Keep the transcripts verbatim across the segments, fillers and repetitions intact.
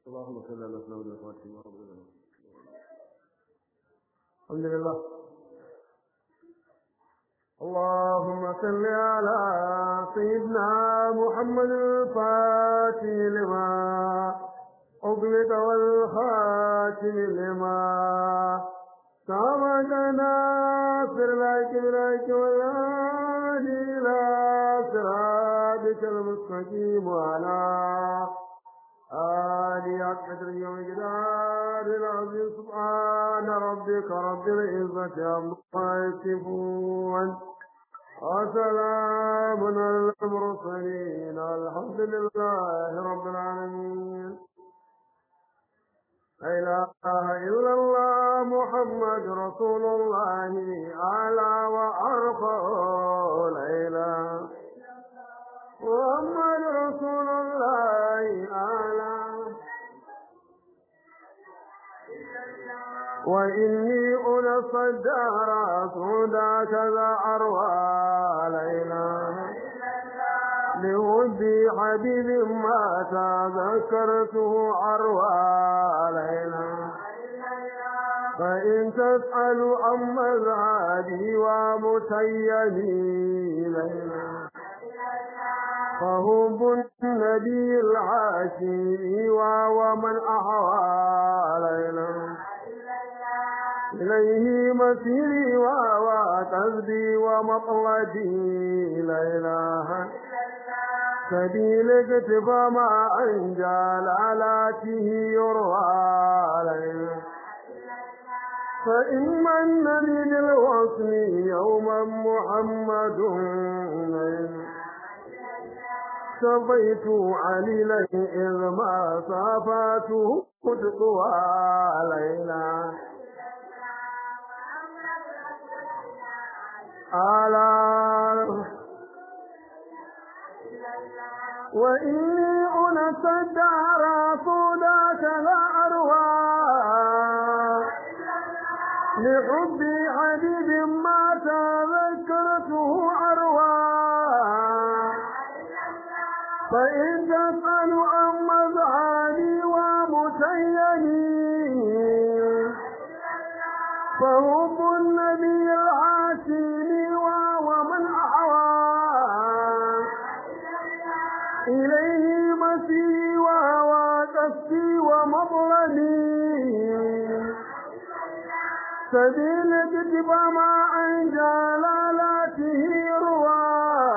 اللهم صل على سيدنا الفاتحة الحمد لله. اللهم صل على سيدنا محمد الفاتح لما أغلق والخاتم لما سبقنا في العيك بالعيك والهادي إلى صراطك المستقيم وعلى آله حق قدره ومقداره العظيم. سبحان ربك رب العزة عما يصفون وسلام على المرسلين الحمد لله رب العالمين. لا إله إلا الله محمد رسول الله أعلى وأرفع. لا إله محمد رسول الله أعلى. وإني أنصى الدهر سودا كذا أروى. لا إله لودي حبيب ما تذكرته عروى. لا إله فإن تسأل عن مذهبي ومتيمي. لا إله فهم النبي العاشي ومن أحوى. لا إله إليه مسيري وقصدي ومطلبي. لا إله سبيل اكتفى ما عن جلالاته يروى. لا إله فإما النبي للوصل يوما محمد. صفيت عليلا إذ ما صافاته تقوى. لا إله على وإني أنسى الدهر صودك لا أروى. لحبي حبيب ما تذكرته أروى. فإن تسأل عن مذهبي ومتيمي فحب النبي العاشمي ومن أحوى. إليه مسيري وقصدي ومطلبي. سبيل كتب ما عن جلالاته يروى.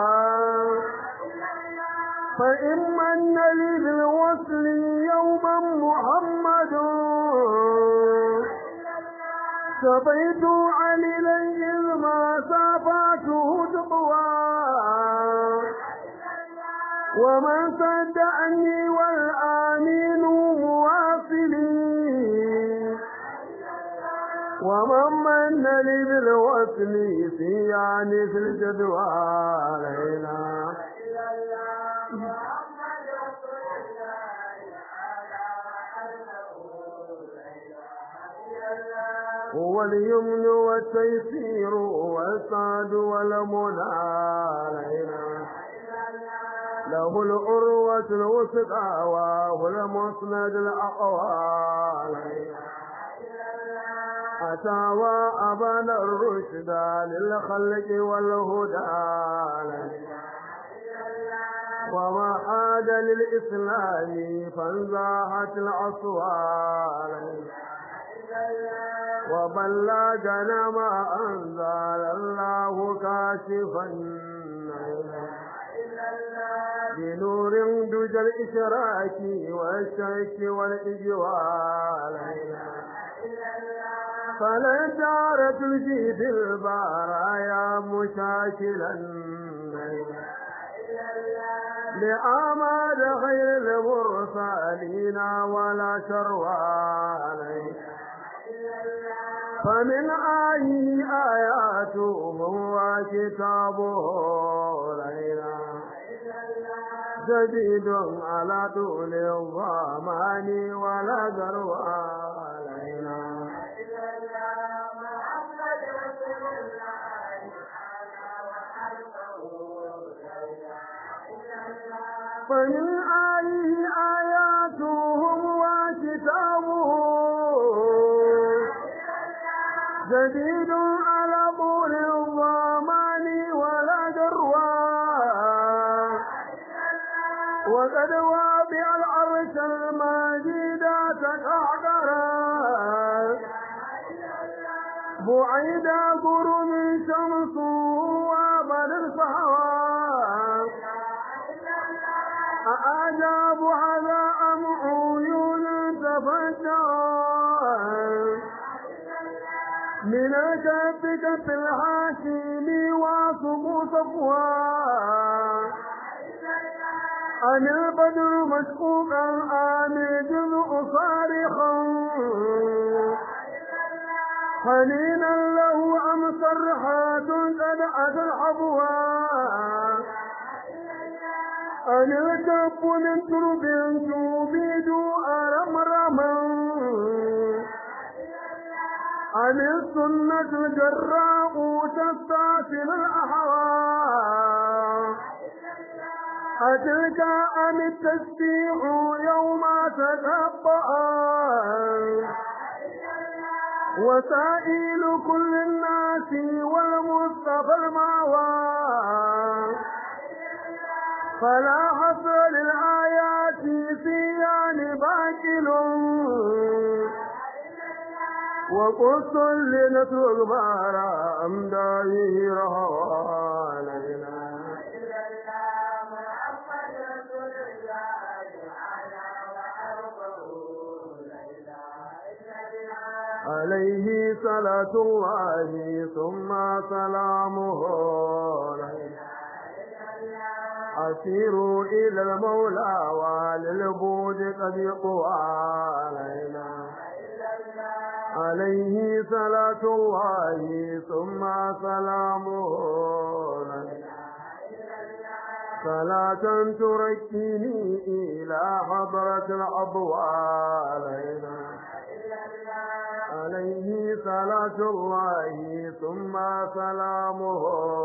فإما النبي بالوصل يوما محمد. سبيت عليلا إذ ما سافاته تقوى. ومن صدعني والآمين مواصلي. ومن من لي بالوصل في يعني في الجدوى. لا إله هو اليمن والتيسير والسعد والمنى. لا إله له العروة الوثقى وهو المسند الأقوى. لا إله أتى وأبان الرشد للخلق والهدى. لا إله وما عاد للإسلام فانزاحت الأصوات. وبلغنا ما أنزل الله كاشفا بنور دجى الإشراك والشرك والإجوال. فلا دارت الجيد البرايا مشاكلا لآماد خير المرسلين ولا شروى عليه. فمن آيه آياته وكتابه لا إله جديد على طول الضمان ولا ذروى لا إله فمن آيه آياتهم جديد على طول الضمان ولا جروان وقد وابع العرش المجيد تقعقرا بعيد قرون شمس وبدر صحوان أعجاب هذا أم عيون تفجرا من كفك في الحاشم وصبو صفوان أن البدر مشقوقا آن جزء صارخا حنينا له أم صرحات قد أتى الحبوان أن الكف من ترب تبيد أرمرما عن السنة الجراء تستاسل الأحوال أتلك أم التسبيح يوم تتبع وسائل كل الناس والمصطفى المعوى فلا حصر للآيات سيان باكل وقص لنترك بارا أمدائه رهوانا عليه صلاة الله ثم سلامه أسيروا إلى المولى وللبود قد يقوى علينا عليه صلاة الله ثم سلامه صلاة تركني إلى حضرة الأبوال عليه صلاة الله ثم سلامه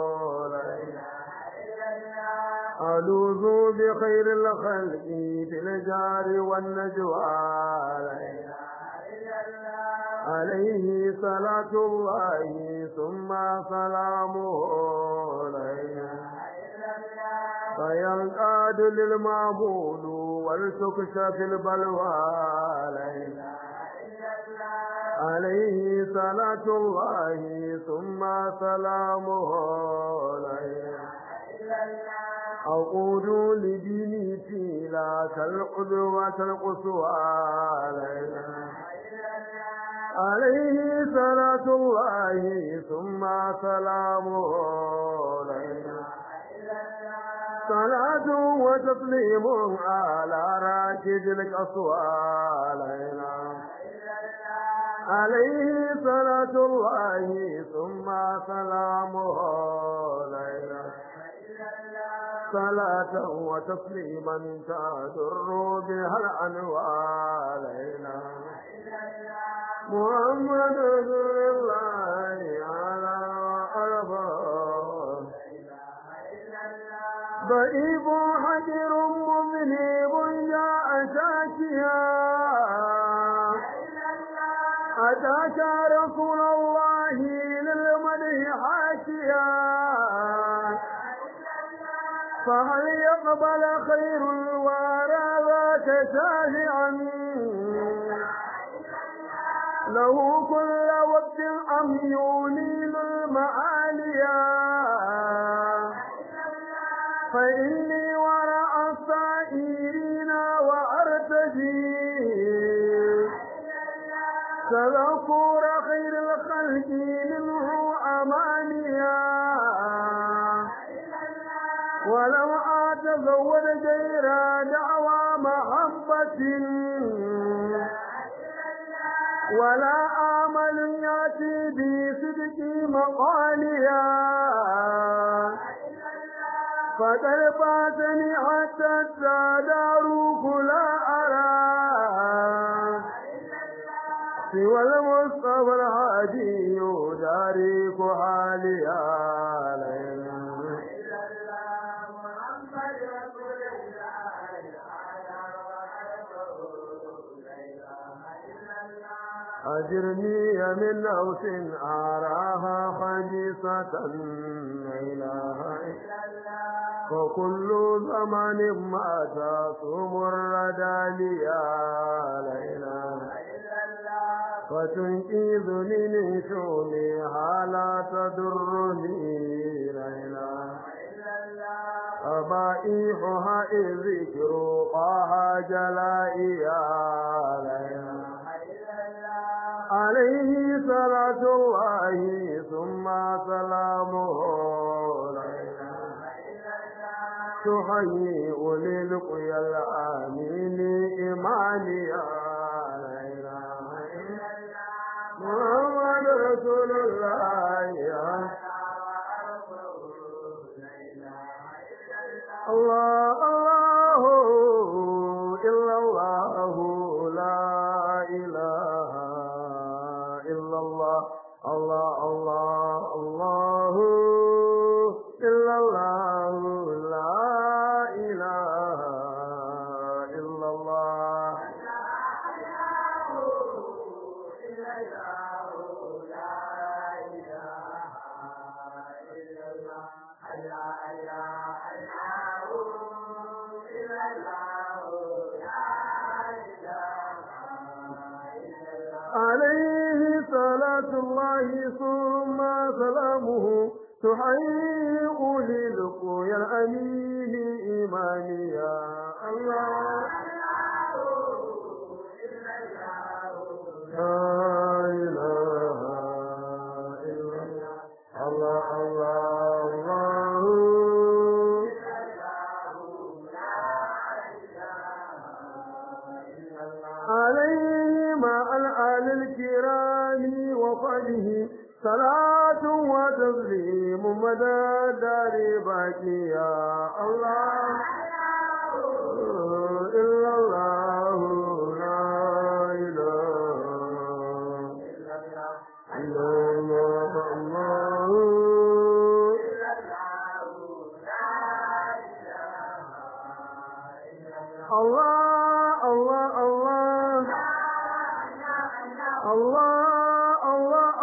ألوذ بخير الخلق في الجار والنجوى عليه صلاة الله ثم سلامه فينقاد للمعبود ولتكشف البلوى عليه صلاة الله ثم سلامه أقول لديني في ذاك القدوة القصوى عليه صلاة الله ثم سلامه صلاة وتسليم على راكد القصوى عليه صلاة الله ثم سلامه صلاة وتسليما تدر بها الأنوار محمد رسول الله على أربعه ضعيف حجر مذنب جاء شاكيا أتاك رسول الله للمدح حاشيا فهل يقبل خير الورى ذاك شافعا له كل وقت أم ينيل المعاليا فإني وراء السائرين وأرتجي تذكر خير الخلق منه أمانيا ولم أتزود غير دعوى محبة ولا آمل يأتي بصدق مقاليا فقد فاتني حتى التدارك لا أرى سوى المصطفى الهادي يدارك حاليا أجرني من نوس أراها خبيثة لا إله إلا الله وكل زمان ما تصوم الردى ليا لا إله إلا الله فتنقذني من شؤمها لا تضرني لا إله إلا الله أبائحها إذ ذكرها جلائيا لا إله عليه صلاة الله ثم سلامه لا إله إلا الله تهيئ للقيا الآمين إيمانيا لا إله إلا الله محمد رسول الله الله الله إلا الله لا إله إلا الله الله الله الله إلا الله لا إله إلا الله عليه صلاة الله ثم سلامه تحيق للقيا الأمين إيمانيا الله لا إله إلا الله الله الله عليه مع الآل الكرام وصحبه صلاة وتسليم مدى دار باقيا الله إلا الله لا إله إلا الله الله الله الله الله الله الله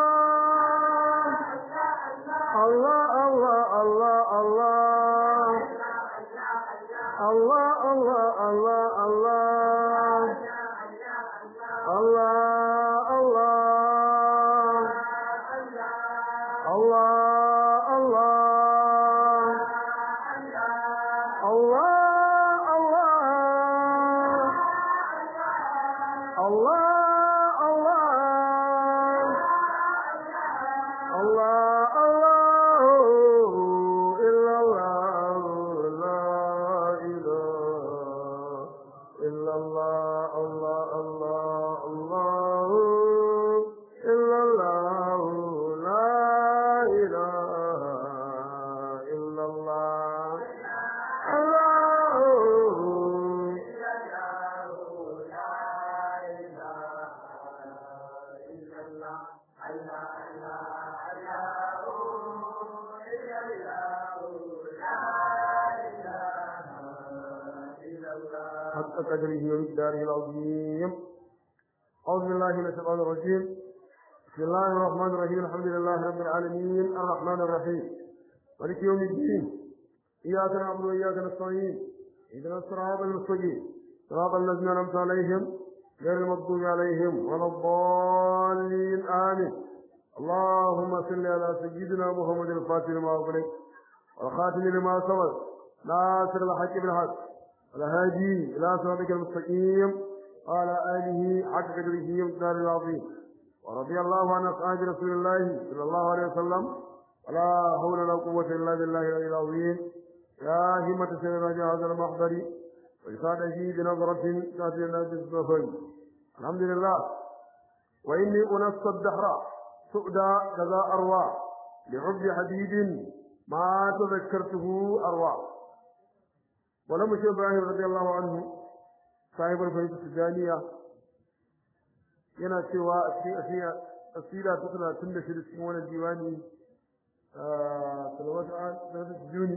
الله الله الله الله الله الله الله الله الله الله الله الله حق قدره ومقداره العظيم. أعوذ بالله من الشيطان الرجيم. بسم الله الرحمن الرحيم. الحمد لله رب العالمين الرحمن الرحيم مالك يوم الدين. إياك نعبد وإياك نستعين. اهدنا الصراط المستقيم صراط الذين أنعمت عليهم غير المغضوب عليهم ولا الضالين آمين. اللهم صل على سيدنا محمد الفاتح لما أغلق والخاتم لما سبق ناصر الحق بالحق والهادي إلى صراطك المستقيم وعلى آله حق قدره ومقداره العظيم. ورضي الله عن أصحاب رسول الله صلى الله عليه وسلم ولا حول ولا قوة إلا بالله العلي العظيم. يا همة سيدنا هذا المحضر وإسعاده بنظرة تأتينا بالظفر. الحمد لله. وإني أنصت الدهر سؤدى كذا أروى لحب حديد ما تذكرته أروى. ولم يشاء إبراهيم رضي الله عنه صاحب الفريق التجانية yana cewa a cikin asiya asira ta talatin da shida cikin wannan diwani salawatu an juni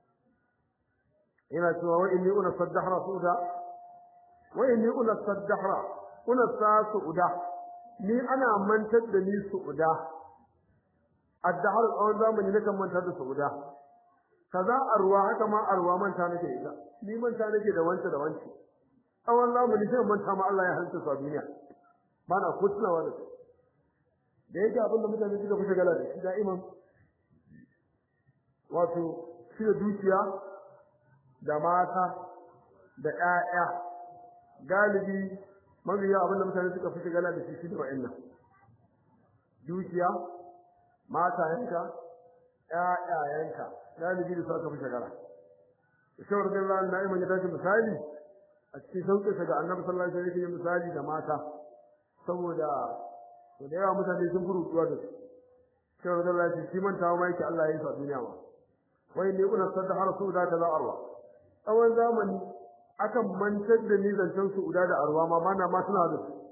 yana cewa wa inni una saddahra suda wa inni una saddahra una sa suda ni ana mantar da ni su'uda addahar tsawon zamani nakan mantar da su'uda kaza arwa haka ma arwa manta nake ita ni manta nake da wanta da wanci tsawon zamani sai manta ma Allah ya halitta su a duniya bana ko tunawa da su da yake abinda mutane suka fi shagala da shi da'iman wato shi da dukiya da mata da ƴaƴa galibi mabiya abinda mutane suka fi shagala da shi shi da wa'annan dukiya mata yanka ƴaƴayenka galibi da suka fi shagala shawar da Allah na iman ya tashi misali a cikin sauƙinsa ga Annabi sallallahu alaihi wasallam misali da mata saboda to da yawa mutane sun furu tuwa da su shawar da Allah shi mantawa ma yake Allah ya yi sa duniya ma wai ne kuna sadda har su da kaza arwa tsawon zamani akan mantar da ni zancen su uda da arwa ma bana ma suna da su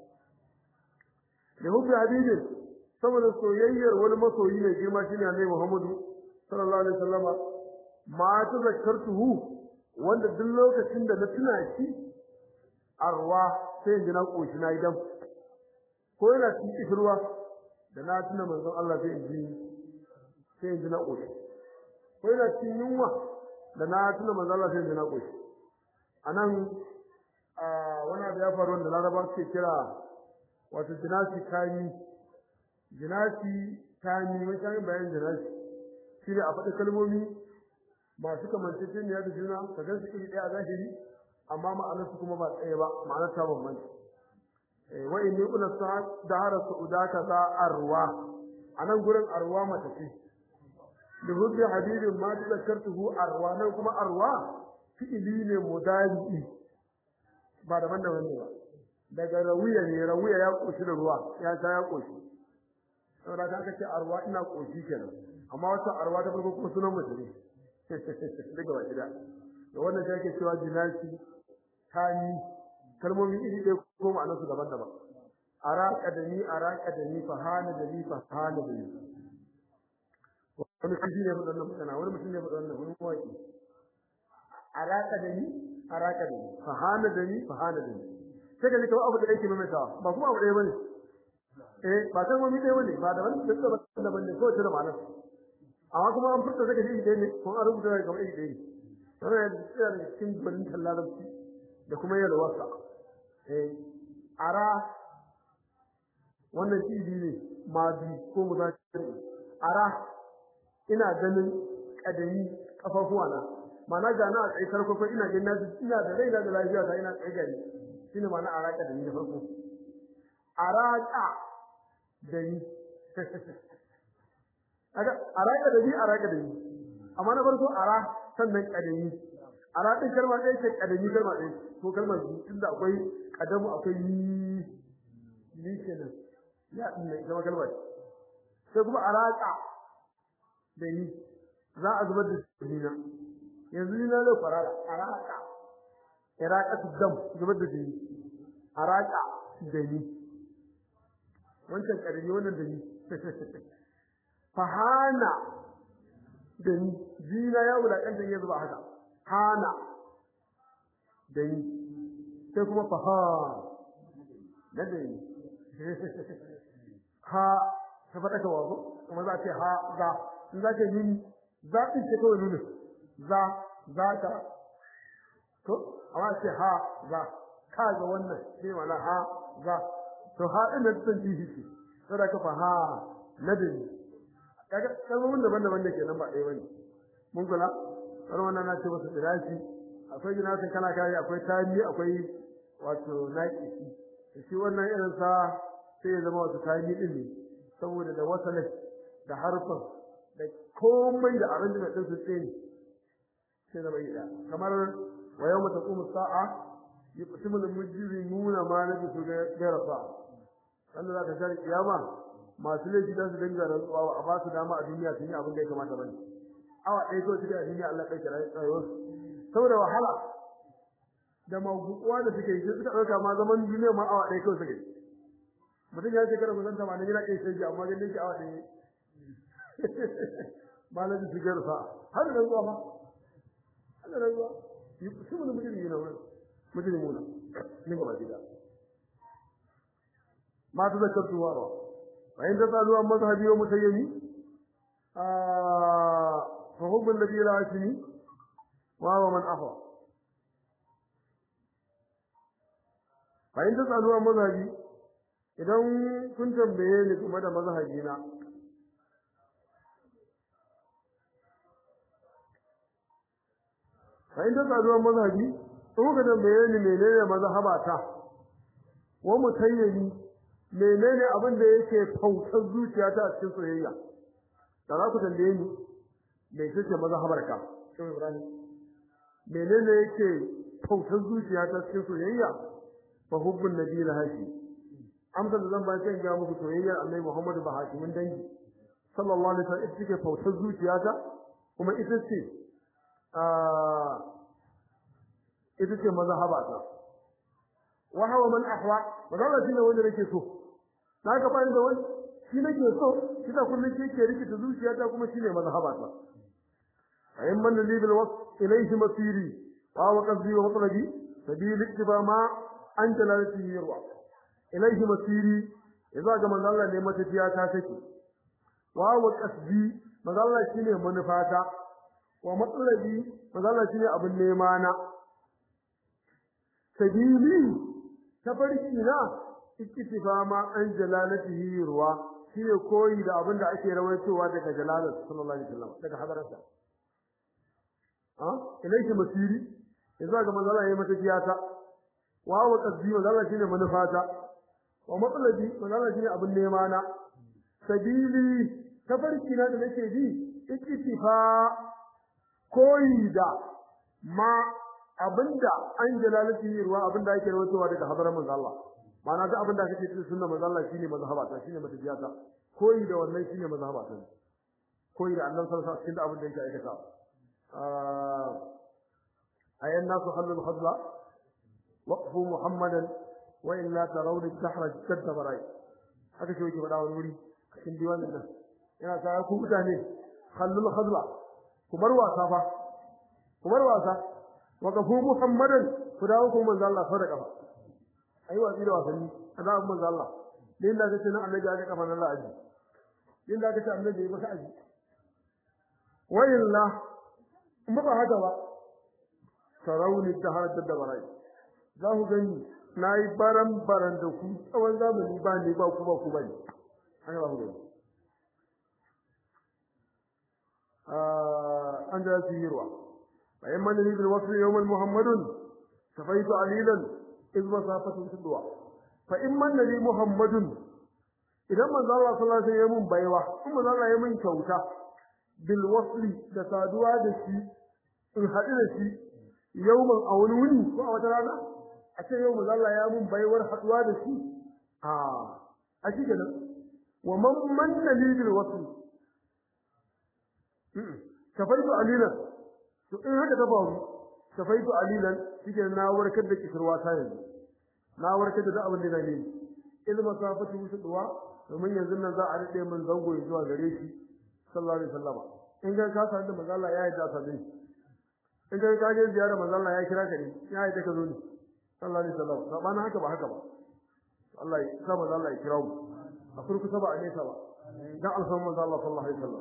da hubbi habibin saboda soyayyar wani masoyi mai girma shine Annabi Muhammadu sallallahu alaihi wasallama ma ta zakartuhu wanda duk lokacin da na tuna shi arwa sai in ji na koshi na idan ko yana cikin kishirwa da na tuna manzon Allah sai in ji sai in ji na koshi ko yana cikin yunwa da na tuna manzon Allah sai in ji na koshi anan a wani abu ya faru wanda Laraba suke kira wato jinasi kani jinasi kani wani kan bayan jinasi shi ne a faɗi kalmomi masu kamanceceniya da juna ka gan su iri ɗaya a zahiri amma ma'anarsu kuma ba tsaye ba ma'anar ta bambanta wa inni qula dahara su'udaka za arwa anan gurin arwa mata ce da hubbi habibin ma tzakartuhu arwa nan kuma arwa fi'ili ne mudari ba daban daban ne ba daga rawiya ne rawiya ya koshi da ruwa ya ta ya koshi saboda ka kace arwa ina koshi kenan amma wata arwa ta farko kuma sunan mace ne daga wajida da wannan sai ake cewa jinasi tani kalmomi iri ɗaya ko ma'anarsu daban-daban araka da ni araka da ni fahana da ni fahana da ni wani kaji ne faɗa wannan magana wani mutum ne faɗa wannan wani mawaki araka da ni araka da ni fahana da ni fahana da ni sai ka ji kawai abu da yake maimaitawa ba kuma abu ɗaya bane eh ba kalmomi ɗaya bane ba da wani daban ne ko ta da ma'anar amma kuma an furta saka shi ɗaya ne ko an rubuta daga kamar ɗaya ne wannan ya tsaya da cikin gwanin tallarabci da kuma yalwarsa eh ara wannan tibi ne madi ko muzakir ara ina ganin kadani kafafuwa na mana ga na kai farko ko ina ganin ina da raina da lafiya ta ina kai gari shine mana ara kadani da farko araka dani aga araka dani araka dani amma na farko ara sannan kadani ara din kalma ɗaya ce kadani kalma ɗaya ko kalmar inda akwai kadamu akwai ni kenan ya din ne zama kalmar sai kuma araka da ni za a zubar da jina yanzu ni na zai farara araka iraqatu dam zubar da jini araka da ni wancan kadani wannan da ni fahana da ni jina ya wulakanta ya zuba haka hana da ni sai kuma faha da ni ha ta fada ka wazo kuma za ce ha za in za ce ni za ki ce kawai nuna za za ka to amma ce ha za ka ga wannan sai wala ha za to ha din da tsan ji shi sai ka fa ha nadin kaga kalmomin daban-daban da kenan ba ɗaya bane mun kula har wannan na ce masa dirashi akwai jinasa kana kai akwai tani akwai wato naqisi shi wannan irin sa sai ya zama wato tani din ne saboda da wasalai da harfan da komai da arrangement din su tsene sai da bai da kamar wa yawma taqumu sa'a yuqsimu al-mujrimuna ma labisu ghayra sa'a sannan za ta shari kiyama masu laifi da su dinga rantsuwa a ba su dama a duniya sun yi abin da ya kamata bane awa ɗaya ko cikin a duniya Allah kai kira tsayuwar saboda wahala da magukuwa da suke yi suka ɗauka ma zaman duniya ma awa ɗaya kawai suke mutum ya ce kada ku zanta ma na yana kai sai amma ganin ki awa ɗaya ba na ji shigar sa har da zuwa ba har da zuwa yi su mun mutum yi na wani mutum muna ne ga baki da ma tazakkartu wa wa in tasalu an mazhabi wa mutayyimi ah fa hubbu alladhi la yasmi wa huwa man ahwa fa in tasalu an mazhabi idan kun tambaye ni kuma da mazhabi na fa in tasalu an mazhabi to ga tambaye ni menene mazhabata wa mutayyimi menene abin da yake fautar zuciyata a cikin soyayya da za ku tambaye ni me kake mazhabarka sai Ibrahim menene yake fautar zuciyata cikin soyayya fa hubbun nabiyil hashi amsa da zan ba sai ga muku soyayya Annabi Muhammad ba hakimin dangi sallallahu alaihi wasallam ita take fautar zuciyata kuma ita ce a ita ce mazhabata wa hawa man ahwa magana shine wanda nake so na ga bayan da wani shi nake so shi da kullun shi ke rike zuciyata kuma shine mazhabata ayyan man li bil wasf ilayhi masiri wa wa qadri wa matlabi sabil ittiba ma anta la tiyirwa ilayhi masiri idza ga manzo Allah ne matafiya ta take wa wa qasdi manzo Allah shine manufata wa matlabi manzo Allah shine abin nema na sabili tafarki na ikitifa ma an jalalatihi ruwa shine koyi da abinda ake rawaitowa daga jalalat sallallahu alaihi wasallam daga hadarsa ah ilayhi masiri yanzu ga manzo Allah yayi mata jiyata wa wa qaddi manzo Allah shine manufata wa matlabi manzo Allah shine abin nema na sabili tafarki na da nake bi ikitifa koyi da ma abinda an jalalatihi ruwa abinda ake rawaitowa daga hadarar manzo Allah mana da abinda kake cikin sunna manzo Allah shine mazhabata shine matajiyata koyi da wannan shine mazhabata koyi da Allah sallallahu alaihi wasallam abinda yake aikata ah ayan nasu halul khadla waqfu muhammadan wa illa tarawd al-dahr kadaba rai haka shi yake faɗa wani wuri cikin diwanin nan yana sa ku mutane halul khadla kumar wasa fa kumar wasa waqfu muhammadan ku dawo ku manzo Allah fa da kafa ayi wa da wasanni kaza amma manzo Allah din da kace nan annabi ya kafa nan Allah aji din da kace annabi ya maka aji wa illa in ba haka ba sarawni taharat da barai za ku gani nayi baran baran da ku tsawon zamani ba ne ba ku ba ku bane haka ba ku gani ah an da sirwa bayan man ne bil wasl yawm muhammadun safaitu alilan iz masafatu tudwa fa in man nabi muhammadun idan manzo Allah sallallahu alaihi wasallam baiwa kuma manzo Allah ya mun kyauta bil wasli da saduwa da shi in hadu da shi yawman awluni ko a wata rana a ce yau manzo Allah ya mun baiwar haduwa da shi a a shi kenan wa man man nabi bil wasli kafaitu alilan to in haka ta faru kafaitu alilan shike na warkar da kisirwa ta yanzu na warkar da abin da nake ilma safatu musuwa domin yanzu nan za a rade min zango zuwa gare shi sallallahu alaihi wasallam in ga ka san da manzo Allah ya yi da sabin in ga ka je ziyara manzo Allah ya kira ka ne ya yi da ka zo ne sallallahu alaihi wasallam ba na haka ba haka ba Allah ya sa manzo Allah ya kira mu a furku saba ne saba dan alfan manzo Allah sallallahu alaihi wasallam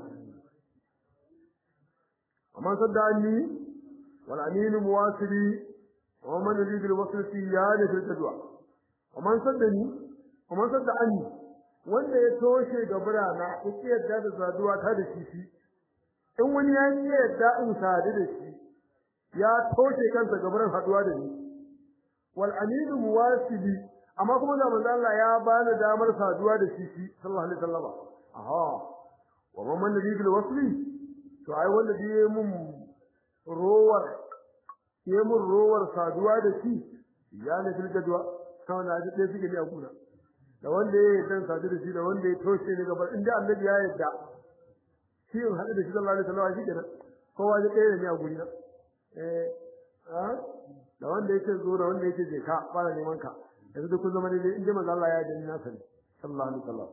amma saddani wal amin muwasili ومن يريد الوصل في ياده في الجدوى ومن صدني ومن صدعني wanda ya toshe gabara na yake yadda da saduwa ta da shi shi in wani ya yi yadda in sadu da shi ya toshe kansa gabaran haduwa da ni wal amin muwasili amma kuma da manzo Allah ya bani damar saduwa da shi shi sallallahu alaihi wasallam aha wa man yuridu al-wasli to ai wanda biye mun rowar ke mun rowar saduwa da shi ya ne filgadwa kawai na ji dai suke ne a kuna da wanda ya dan sadu da shi da wanda ya toshe ne gaba inda annabi ya yarda shi in hada da shi sallallahu alaihi wasallam shi kenan kowa ya kai ne a guri na eh ha da wanda yake zo da wanda yake je ka fara neman ka yanzu duk kun zama dai inda manzo Allah ya yarda ni na sani sallallahu alaihi wasallam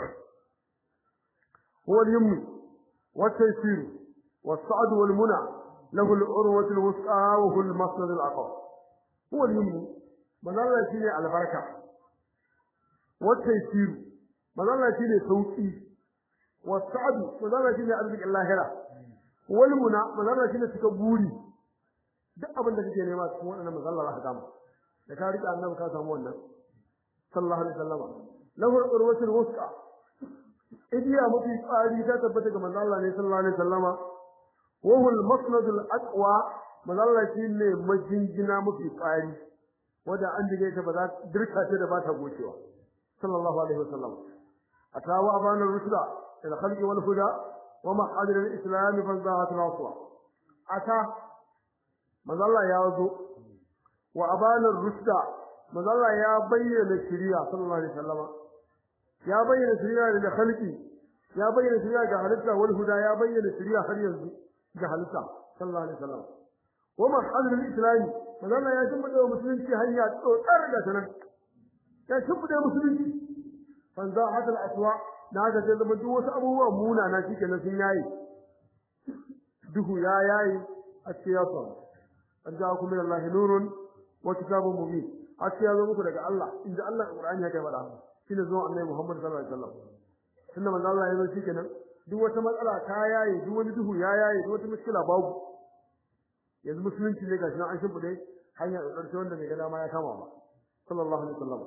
huwa al-yumni wa at-taysir wa as-sa'd wal muna له العروة الوثقى وهو المصدر الأقوى هو اليمن من الله شيء البركة wata yasiru manzo Allah shine sauki wasa'adu manzo Allah shine arzikin lahira wal muna manzo Allah shine suka buri duk abin da kake nema cikin wannan manzo Allah ka samu da ka rika annabi ka samu wannan sallallahu alaihi wasallam lahu urwatul wusqa idiya mafi tsari ta tabbata ga manzo Allah ne sallallahu alaihi wasallama wa huwa al-masnad al-aqwa manzo Allah shine majingina mafi tsari wanda an dige ta ba za dirka ta da ba ta gocewa sallallahu alaihi wasallam atawa abana rusda ila khalqi wal huda wa ma'adir al-islam fa zahat al-aswa ata manzo Allah ya zo wa abana rusda manzo Allah ya bayyana shari'a sallallahu alaihi wasallam ya bayyana shari'a da khalqi ya bayyana shari'a ga halitta wal huda ya bayyana shari'a har yanzu ga halitta sallallahu alaihi wasallam wa ma'adir al-islam manzo ya shimfida wa musulunci hanya tsotsar da sanan ya shimfida musulunci fanza hadal aswa da ga da duk wasu abubuwa muna na shike na sun yayi duhu ya yayi asiyasa an ja ku min Allah nurun wa kitabun mubin asiya zo muku daga Allah inda Allah Qur'ani ya kai bada shine zuwa Annabi Muhammad sallallahu alaihi wasallam tunda manzo Allah ya zo shikenan duk wata matsala ta yayi duk wani duhu ya yayi duk wata mushkila babu yanzu musulunci ne gashi nan an shimfide hanya ƙarshe wanda mai gada ma ya kama ba sallallahu alaihi wasallam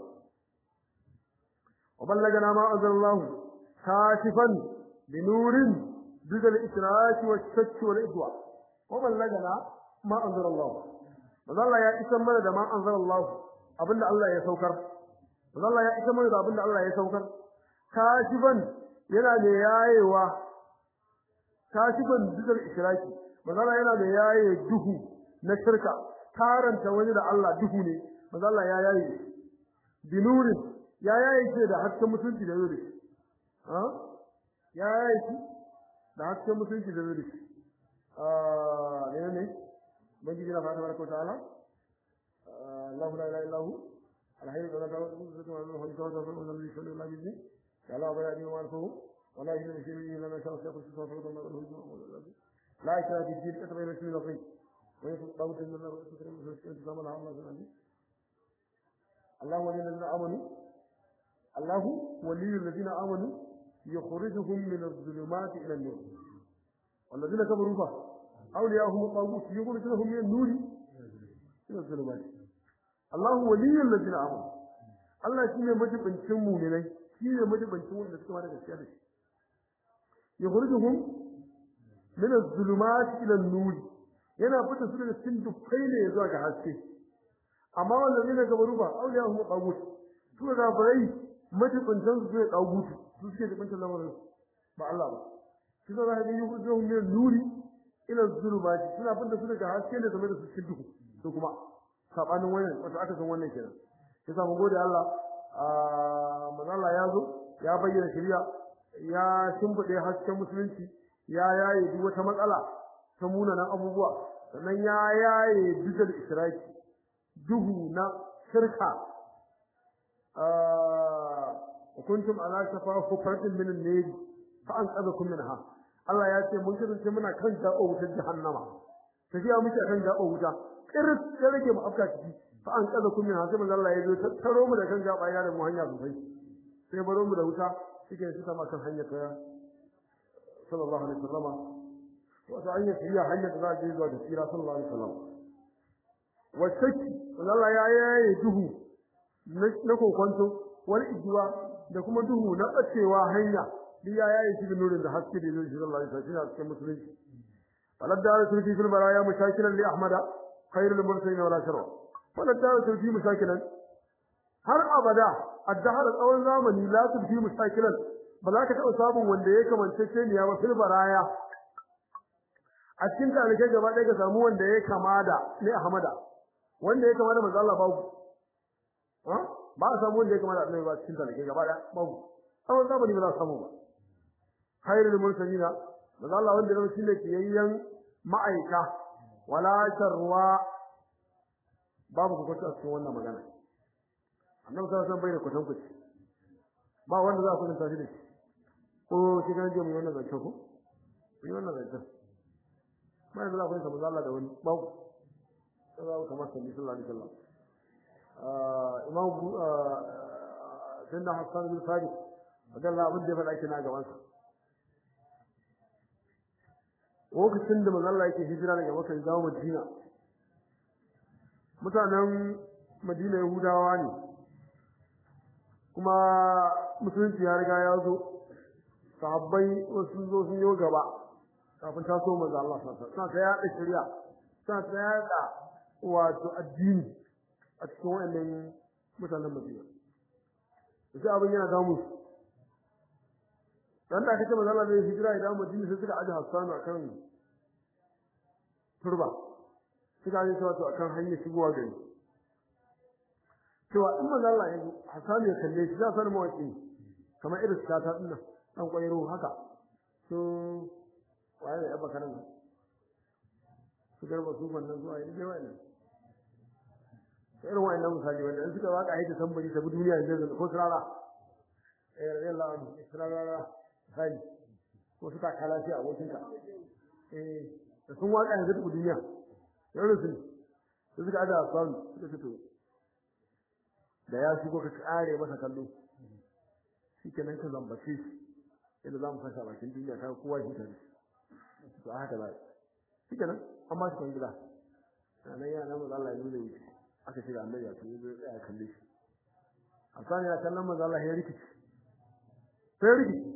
wa ballagana ma anzalallahu kashifan bi nurin bidal israki wa shakki wal idwa wa ballagana ma anzalallahu Allah ya isa mana da ma anzalallahu abinda Allah ya saukar Allah ya isa mana da abinda Allah ya saukar kashifan yana da yayewa kashifan bidal israki manzala yana da yaye duhu na shirka karanta wani da Allah duhu ne manzala ya yaye binurin ya yaye shi da hasken mutunci da yuri ha ya yaye shi da hasken mutunci da yuri ah ne ne bangi na fara barka ta'ala Allahu la ilaha illa hu alhayy wa la ilaha illa huwa sallallahu alaihi wasallam ya la ba ya wa alfu wala yushiru bihi lana shay'un yaqulu لا إكراه في الدين كتب إلى سبيل الخير ويقول إن الله سبحانه وتعالى الله سبحانه الله ولي الذين آمنوا الله ولي الذين آمنوا يخرجهم من الظلمات إلى النور والذين كفروا به أولياءهم الطاغوت يخرجونهم من النور إلى الظلمات الله ولي الذين آمنوا الله شيء مجب أن تسموا لنا شيء مجب أن تسموا لنا كما هذا يخرجهم من الظلمات إلى النور yana fita su daga cikin dukkai ne zuwa ga haske amma wannan ne ga baruba auliya hu qagut su da barai majibuntan su ne qagut su suke da bantan lamarin ba Allah ba su da ga yi ku zuwa min nuri ila zulumati suna fita su daga haske ne game da su cikin duhu to kuma sabanin wannan wato aka san wannan kenan yasa mun gode Allah ah manzo Allah ya zo ya bayyana shari'a ya shimfide hasken musulunci ya yaye duk wata matsala ta munanan abubuwa sannan ya yaye bidal israki duhu na shirka ah kuntum ala shafa hufratin min an-nar fa anqadhakum minha Allah ya ce mun kasance muna kan gaba wutar jahannama tafiya muke kan gaba wuta kiris ya rage mu afka ciki fa anqadhakum minha sai manzo Allah ya zo tattaro mu da kan gaba ya da mu hanya sosai sai baro mu da wuta shike su sama kan hanya ta sallallahu alaihi wasallam wata hanya hiya hanya da zai zuwa da sira sallallahu alaihi wasallam wasaki Allah ya yaye duhu na kokonto wal ijwa da kuma duhu na bacewa hanya duk ya yaye shi nurin da haske da zai sallallahu alaihi wasallam a cikin musulunci faladda sulfi fil baraya mushakilan li ahmada khairul mursalin wala sharra faladda sulfi mushakilan har abada addahar tsawon zamani la sulfi mushakilan ba za ka taɓa sabon wanda ya kamance ce ne ya ba fil baraya a cikin tarihi gaba ɗaya ka samu wanda ya kama da ne Ahmada wanda ya kama da manzo Allah babu ha ba a samu wanda ya kama da Annabi ba cikin tarihi gaba ɗaya babu tsawon zamani ba za ka samu ba khairul mursalina manzo Allah wanda ya shine kiyayyen ma'aika wala sharwa babu ku kwata cikin wannan magana Annabi sallallahu alaihi wasallam bai da kwatan kuci ba wanda za ku tunta shi da shi ko shi kan je mu wannan zance ko mu wannan zance mai da akwai kamar Allah da wani babu sai kamar sallallahu alaihi wasallam ah imam sai da Hassan bin Sabit Allah abin da ya faɗa kina gaban sa lokacin da manzo Allah yake hijira daga Makka zuwa Madina mutanen Madina Yahudawa ne kuma musulunci ya riga ya zo sahabbai wasu zo sun yi gaba kafin taso manzo Allah sallallahu alaihi wasallam sai ya da shari'a sai ya da wato addini a cikin wannan mutanen Madina sai abin yana damu dan da kace manzo Allah zai hijira idan Madina sai suka aje Hassan akan turba suka aje wato akan hanyar shigowa gari cewa in manzo Allah ya Hassan ya kalle shi za san mawaki kamar irin sata din nan dan kwairo haka so waye ya baka nan su garba su wannan zuwa yi dai wannan irin wannan misali wanda in suka waka haita tambari ta duniya yanzu ko sarara eh radiyallahu anhu sarara sai ko suka kala shi a wucin ka eh da sun waka yanzu ta duniya yau sun su suka ada son suka fito da ya shigo ka kare masa kallo shikenan ka zambace shi idan zamu fasa bakin duniya ta kowa shi tare to haka ba shikenan amma shi kan gida nan ya nan Allah ya nuna wuce aka shiga annabi ya tuni zai ya kalle shi Hassan ya kallon manzo Allah ya rikici sai rikici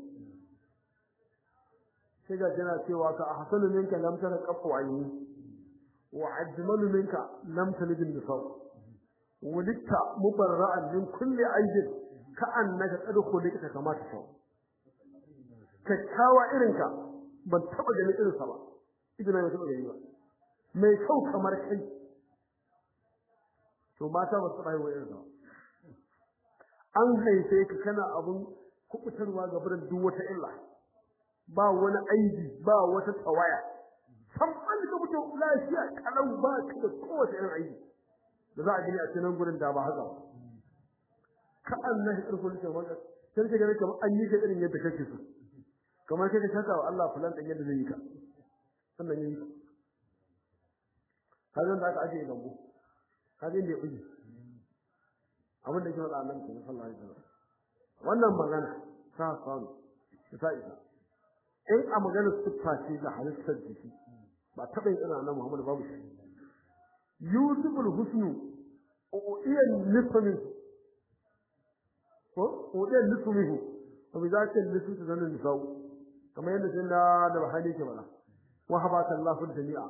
sai ga jana cewa ka ahsanu minka lam tara qafu ayni wa ajmalu minka lam talid an-nisaw wulidta mubarra'an min kulli aibin ka annaka qad khuliqta kama ta sau kakkawa irinka ban taba ganin irin sa ba idan na taba gani ba mai kyau kamar kai to mata ba su rayuwa irin sa an haife ka kana abun kubutarwa ga burin duk wata illa ba wani aibi ba wata tawaya san an ga mutum lafiya kalau ba ka da kowace irin aibi da za a gani a cikin gurin da ba haka ka Allah ya tsarkake ka maka sai ka gani kamar an yi ka irin yadda kake so kamar kai ka shaka wa Allah fulan dan yadda zai yi ka sannan yayi ka hazan da aka aje gambo hazin da uji abin da ke wada Allah sallallahu alaihi wasallam wannan magana ta samu ta isa in a magana siffa ce da halittar jiki ba taɓa yin ina nan Muhammad babu shi Yusuf al-Husnu uiyan nismin ko uiyan nismihu to bi zaka nisu ta zanin nisau kamar yadda sai da da bahani ke bala wa habata Allahu jami'a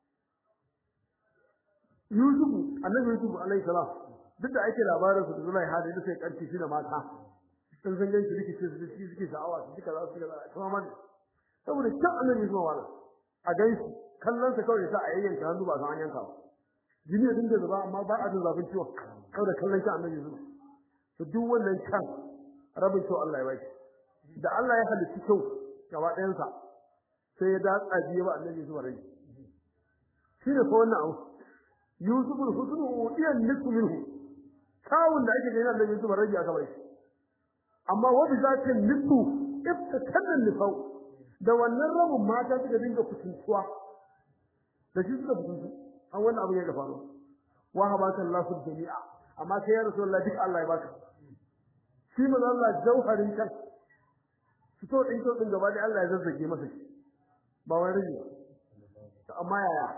Yusuf annabi Yusuf alaihi salam duk da ake labarin su da Zulaiha da sai karfi shi da mata sun san ganci rikice su suke suke sha'awa su kika za su kika kuma man saboda kan annabi zuwa wala a gaisu kallon sa kawai sa a yayyanka hannu ba san an yanka ba jini ya dinga zuba amma ba a jin zafin ciwon kawai kallon kan annabi zuwa to duk wannan kan rabin to Allah ya bashi da Allah ya halitta kyau gaba ɗayan sa sai ya datsa biye ba annabi zuwa rai shi ne ko wannan abu Yusuf al-Husnu udiyan nisfu minhu kawun da ake gani annabi zuwa rai aka bai amma wa bi zatin nisfu iftatanna nisau da wannan rabin mata suka dinga kutuntuwa da shi suka kutuntu an wannan abu ya da faru wa habaka Allahu jami'a amma sai ya Rasulullah duk Allah ya baka shi manzo Allah jauharin kan fito din to din gaba da Allah ya zazzage masa shi ba wai rini to amma yaya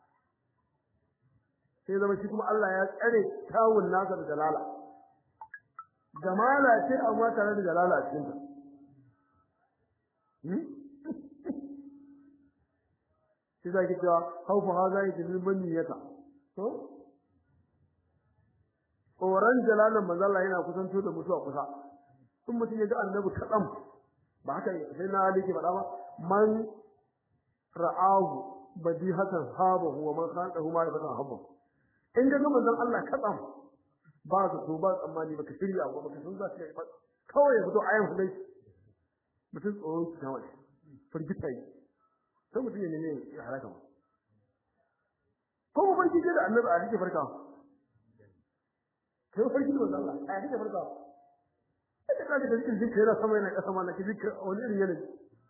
sai zama shi kuma Allah ya tsare tawun nasa da dalala jamala ce amma tare da dalala a cikin ta hmm sai zaki cewa haufa haza yake bin niyyata to oran jalalan manzo Allah yana kusanto da mutuwa kusa kun mutun ya ga annabi kadam ba haka sai na alike fada ba man ra'ahu badihatan habahu wa man khadahu ma yafata habba in ga manzon Allah kadam ba ka to ba tsammani baka shirya ba baka san za ka kawai ya fito ayan hudai mutun tsoro ki kawai firgita yi sai mutum ya neme ya halaka ba ko mu farki da annabi a cikin farka kai farki da Allah a cikin farka sai ka ga cikin jinka yana sama yana kasa mana cikin wani irin yanayi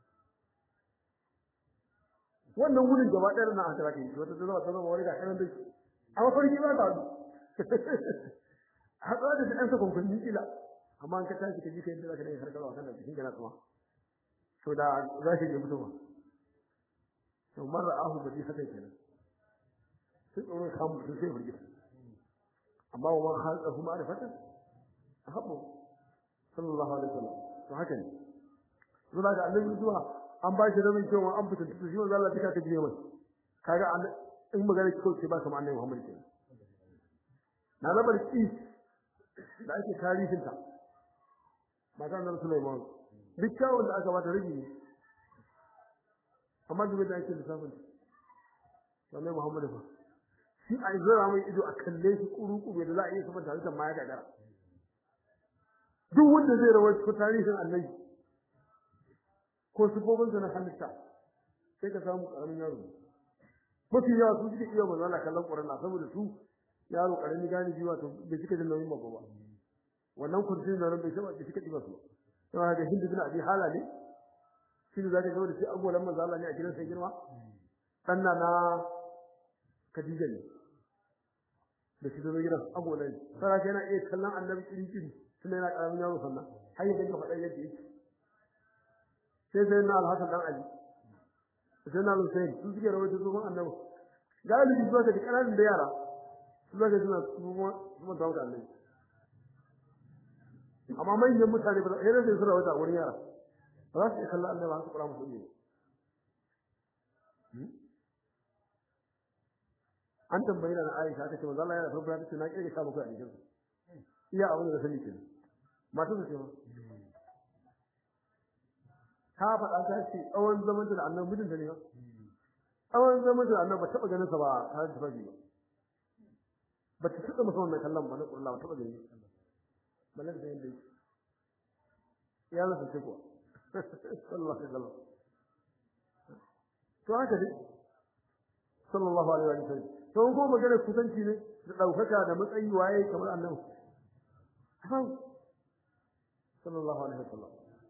wannan wurin gaba ɗaya na aka rake shi wata zama ta zama wani ga kanan da shi amma farki ba ta haɗuwa da ɗan sakon kunni kila amma an ka tashi ka ji kai da zaka dai harkarwa kan da cikin kana kuma to da za shi je mutuwa to marra ahu badi haka kenan sai tsoron samu mutum sai burge amma wa man khalaqahu ma'rifatan ahabbu sallallahu alaihi wasallam to haka ne zuwa ga annabi zuwa an ba shi rabin cewa an fitar da shi wanda Allah ya ka biye mai kaga in magana ko ce ba kamar annabi Muhammad kenan na labar ki da ake tarihin ta mata annabi Sulaiman duk kawun da aka bata rigi ne amma da da ake lissafin annabi Muhammad fa shi a zara mai ido a kalle shi kuru-kuru da za a iya sabanta halittar ma ya gagara duk wanda zai rawaito tarihin annabi ko sifofin na halitta sai ka samu karamin yaro mafi yawa su suke iya manzo Allah kallon Qur'ani saboda su yaro karami gani jiwa to bai cika jin nauyin babba ba wannan kurjin da ran bai saba bai cika diba su to haka Hindu bin Abi Hala ne shi ne zaka ga da shi agolan manzo Allah ne a gidan sai girma sanna na Khadija ne da shi da gidan agolan sai yana iya kallon annabi kiri-kiri tun yana karamin yaro sannan har ya ga faɗa yadda yake sai sai na Al-Hasan dan Ali sai na Hussein su suke rawaito zuwan annabi galibi zuwa ga kananan da yara su zaka suna kuma kuma dawo da annabi amma manyan mutane ba sai sai su rawaita wurin yara ba za su kalla annabi ba su kura musu ne an tambayi da Aisha ta ce manzo Allah ya rabu da ta na kirga sha bakwai a jikin iya abin da sani kenan mata su ce ma ta faɗa ta ce tsawon zaman da annabi mijin da ne ba tsawon zaman da annabi ba taɓa ganin sa ba ta ji faɗi ba ba ta taɓa masa wannan kallon ba na ƙulla ba taɓa gani ballan da yanda ya lafa ce ko sallallahu alaihi wasallam to haka dai sallallahu alaihi wasallam to ko magana kusanci ne da daukaka da matsayi waye kamar annabi sallallahu alaihi wasallam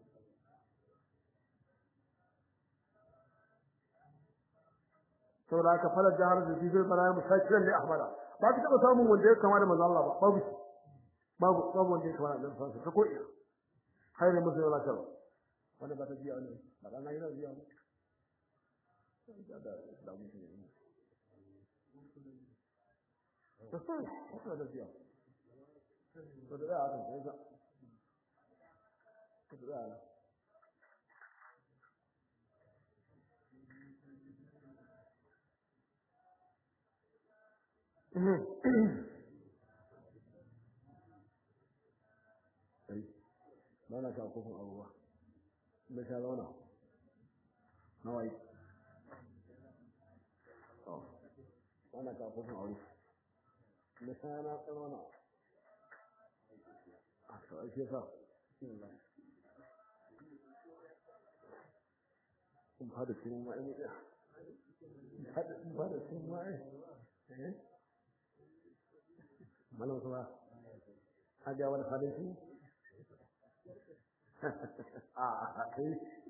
saboda ka fara jahar da shi zai fara mushakiran ne ahmada ba ka taba samun wanda ya kama da manzo Allah ba babu babu babu wanda ya kama da manzo Allah ko ina khairu musu wala kar wanda ba ta jiya ne ba dan yana jiya ne da da da mutum ne to sai ko da jiya to da ya ta sai to da ya Sai ba na kawo kofin abubuwa da sha zauna na wai ba na kawo kofin abubuwa da sha na tsanona a sau ake sa kun fada cikin ma'ai fada cikin ma'ai malam kuma haja wani hadisi a kai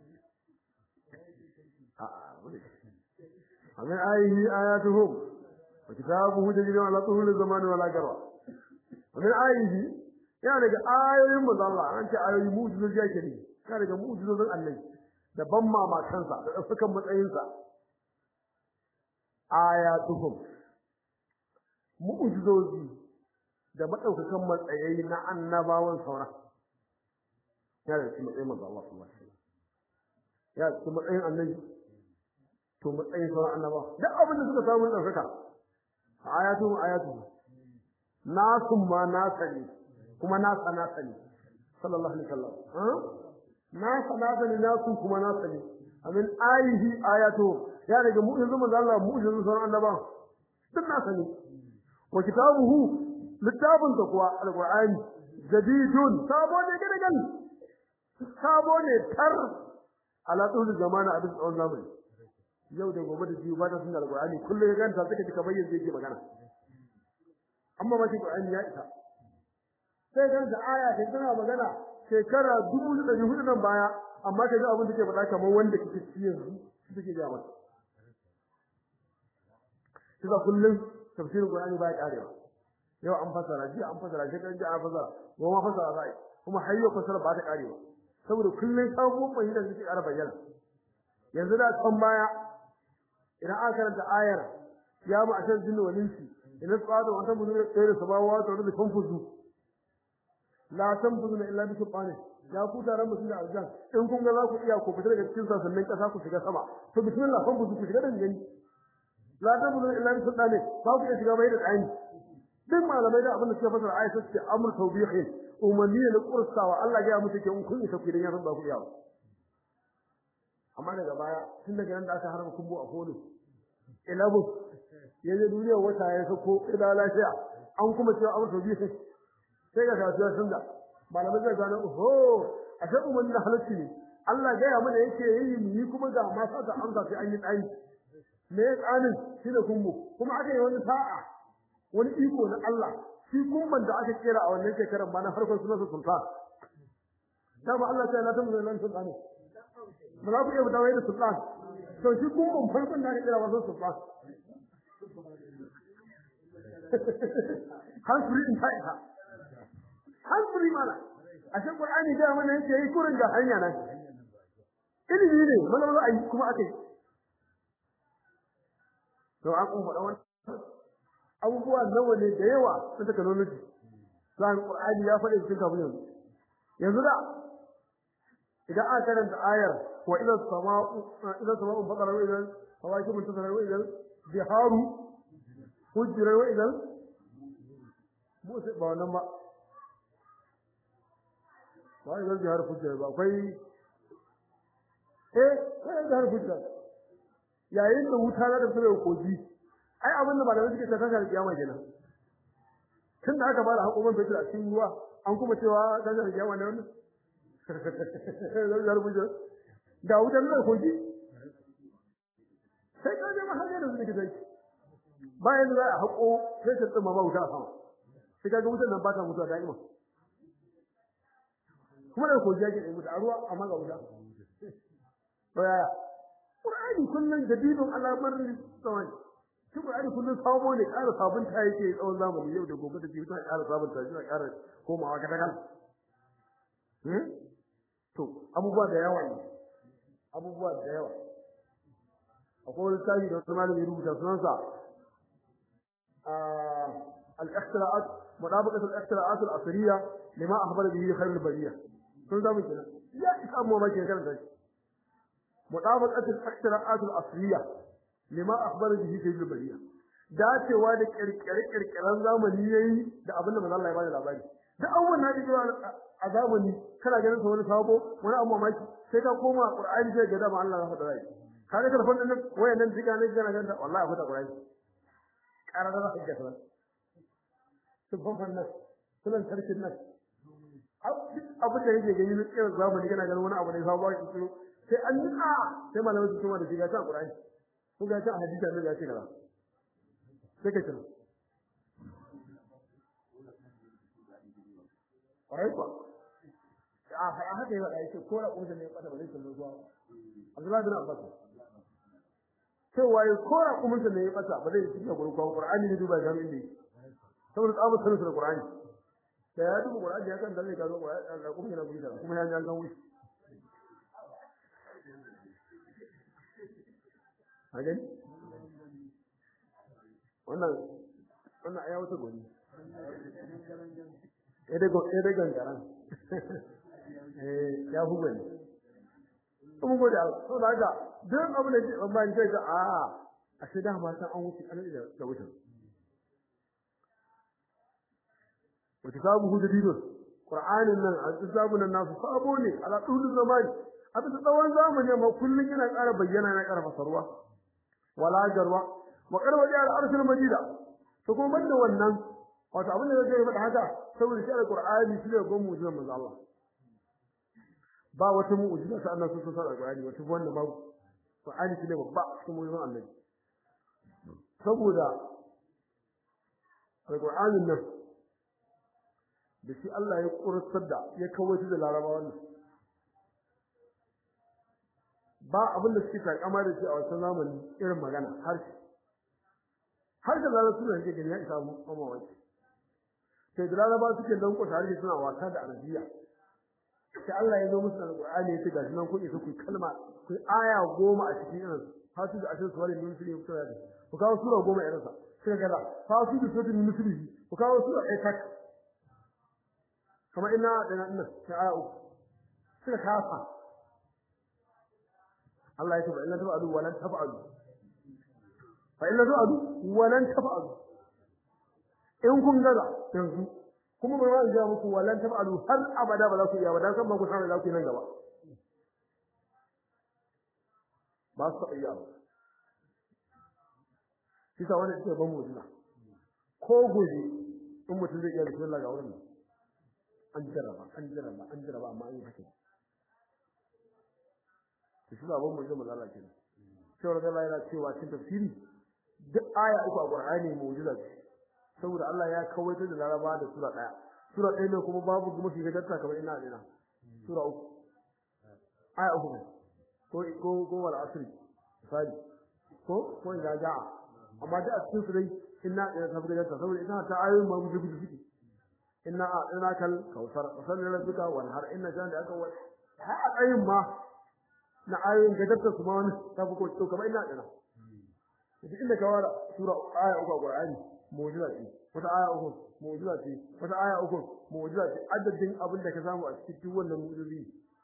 a wani amin ayi ayatuhum wa kitabuhu tajri ala tuhul zaman wala garwa amin ayi ya daga ayoyin manzo Allah an ce ayoyi mu'jizoji yake ne ka daga mu'jizozin Allah da ban mamakansa da dafukan matsayinsa ayatuhum mu'jizoji da madaukakan matsayi na annabawan saura ya da kuma matsayin manzo Allah sallallahu alaihi wasallam ya da kuma matsayin annabi to matsayin sauran annaba duk abin da suka samu daukaka ayatu ayatu nasu ma nasani kuma nasa nasani sallallahu alaihi wasallam ha nasa nasani nasu kuma nasani amin ayihi ayatu ya daga mu'jizun manzo Allah mu'jizun sauran annaba duk nasani wa kitabuhu littafin da kuwa alqur'ani jadidun sabo ne gidan sabo ne tar ala tsul zamana a duk tsawon zamani yau da gobe da jiyo ba ta sunna alqur'ani kullu ya ganta suka ji kamar yanzu yake magana amma ba shi qur'ani ya isa sai kan da aya ta tana magana shekara dubu da hudu nan baya amma ka ji abin da ke faɗa kamar wanda kike ci yanzu suke ga mata sai kullun tafsirin qur'ani ba ya karewa yau an fasara ji an fasara shi kan ji an fasara goma fasara zai kuma hayyo fasara ba ta karewa saboda kullun sabuwar bayyana suke ƙara bayyana yanzu da kan baya idan aka karanta ayar ya ma ashar jinnu walinsi idan tsada wata buzu da tsere sabawa ta da konfuzu la tanfuzu illa bi subhanahu ya ku taron mutum da aljan in kun ga za ku iya ku fita daga cikin sasannin kasa ku shiga sama to bismillah kun ku shiga da gani la tanfuzu illa bi subhanahu ba ku iya shiga bai da tsani duk malamai da abin da suka fasara ayatu ce amr tawbihi umanni ne kursawa Allah ya musu ke in kun isa ku idan ya san ba ku iya amma daga baya tun daga nan da aka harba kumbo a kolo ilabu yaje duniyar wata ya sako ila lafiya an kuma cewa amr tawbihi sai ga kasuwa sun da malamai zai gano oho a sai umman na halacci ne Allah ga ya mana yake yi ni kuma ga masa da amsa sai an yi tsani me tsanin shi da kumbo kuma aka yi wani sa'a wani iko na Allah shi kumban da aka kera a wannan shekarar ba na farkon sunan sultan dama Allah sai Allah ta mu nan sultan ba za ku iya fita wai da sultan to shi kumban farkon da aka kera wannan sultan har suri in ta ita hankali mana a cikin Qur'ani da mana yake yi kurin ga hanya nan ilimi ne mana ba ai kuma akai to an kuma da wannan abubuwa nawa ne da yawa na technology sai Qur'ani ya faɗi cikin kafin yanzu yanzu da idan aka karanta ayar wa ila sama'u ila sama'u faqara wa ila hawakibu tasara wa ila biharu hujra wa ila musa ba wannan ba wai zan ji harfu ce ba akwai eh sai da harfu ce yayin da wuta da tsare koji ai abin da malamai suke ta kasar kiyama kenan tun da aka fara hukumar fitar a cikin ruwa an kuma cewa kasar kiyama ne wannan zan harfu ce da wutar da koji sai ka je mahalle da suke sai bayan da a hako sai ta tsima ba wuta a sama sai ka ga wutar nan ba ta mutuwa da'ima kuma da koji yake mutu a ruwa amma ga wuta to yaya Qur'ani kullun jadidun alamar tsawon shi Qur'ani kullun sabo ne ƙara sabunta yake tsawon zamani yau da gobe da jibi ta ƙara sabunta shi ƙara komawa ga daga hmm to abubuwa da yawa ne abubuwa da yawa akwai wani tsari da wani malami rubuta sunansa al-ikhtira'at mudabaqat al-ikhtira'at al-asriyya lima akhbara bihi khairul bariyya sun zama kenan ya isa mu ma ke karanta shi mudabaqat al-ikhtira'at al-asriyya lima akhbara bihi khairul bariyya dacewa da kirkire-kirkiren zamani yayi da abin da manzo Allah ya bada labari da abubuwan da yake a zamani kana ganin sa wani sabo wani abu mamaki sai ka koma Qur'ani sai ga dama Allah ya faɗa rai kaga telefon din wayan nan diga ne gana ganta wallahi a faɗa Qur'ani karara da hujja ta subhan nan sunan sarkin nan abu da yake gani ne tsayar zamani kana ganin wani abu ne sabo ki tsiro sai an yi a sai malamai su kuma da diga ta Qur'ani ko ga ta hadisi ne ya ce kaza sai ka tsira ƙwarai kuwa a haka yi waɗa yake ko raƙo da ne ɓata ba zai kallo zuwa Abdullahi bin Abbas cewa ya ko raƙo da ne ya ɓata ba zai cikin gurkwan Qur'ani ne duba jami'in ne saboda tsabar sanin da Qur'ani da ya duba Qur'ani ya kan da zai kazo Qur'ani da kuma yana guri da kuma ya ji an wuce hagen wannan wannan aya wata goni ede go ede gangaran eh ya hugo ne kuma gode Allah to da haka duk abin da ban ce ga a a sai da ma san an wuce an da da wucin wata sabu hu jadidun qur'anin nan azabu nan nasu sabo ne ala dulul zamani a bisa tsawon zamani amma kullun yana ƙara bayyana na ƙara fasarwa wala jarwa wa qarwa da al-arshul majida to kuma banda wannan wato abin da zai faɗa haka saboda shi al-Qur'ani shi ne gon mu'jizar manzo Allah ba wata mu'jiza ta Allah sun san al-Qur'ani wata wannan babu Qur'ani shi ne babba cikin mu'jizar Allah saboda al-Qur'ani nan da shi Allah ya kurtsar da ya kawo shi da Larabawa wannan ba abin da suke takama da shi a wannan zamani irin magana har har da Larabawa suna yake gani ya isa mu amma wani sai da Laraba suke dan ko tare suna wasa da Arabiya sai Allah ya zo musu da Qur'ani ya ce ga nan ku isa ku kalma ku aya goma a cikin irin fasu da ashin suwalin musuli ku tsaya da ku kawo sura goma irin sa sai ga fasu da sura musuli ku kawo sura ɗaya tak kamar ina da nan sai aya uku sai kafa Allah ya ce fa inna tafa'alu wa lan tafa'alu fa inna tafa'alu wa lan tafa'alu in kun gaza yanzu kuma bai wani ga muku wallan tafa'alu har abada ba za ku iya ba dan san ba ku san za ku yi nan gaba ba su iya ba kisa wanda ke ban mutuna ko gobe in mutum zai iya bismillah ga wurin an jarraba an jarraba an jarraba amma an yi haka shi da ban mutum da Allah kenan sai wanda Allah yana cewa cikin tafsiri duk aya uku a Qur'ani mu'jiza ce saboda Allah ya kawaita da Laraba da sura daya sura ɗaya ne kuma babu kuma shi gajarta kamar ina ina sura uku aya uku ko ko ko wal asri sai ko ko ina ja'a amma da cikin su dai inna ina ta gajarta saboda ina ta ayoyin ma gudu gudu suke inna ina kal kausar sallallahu rabbika wal har inna jan da aka wa ha ayoyin ma na ayoyin gajarta su ma wani ta fuko to kamar ina ina duk inda ka wara sura aya uku a Qur'ani mu'jiza ce wata aya uku mu'jiza ce wata aya uku mu'jiza ce adadin abin da ka samu a cikin wannan mu'jizi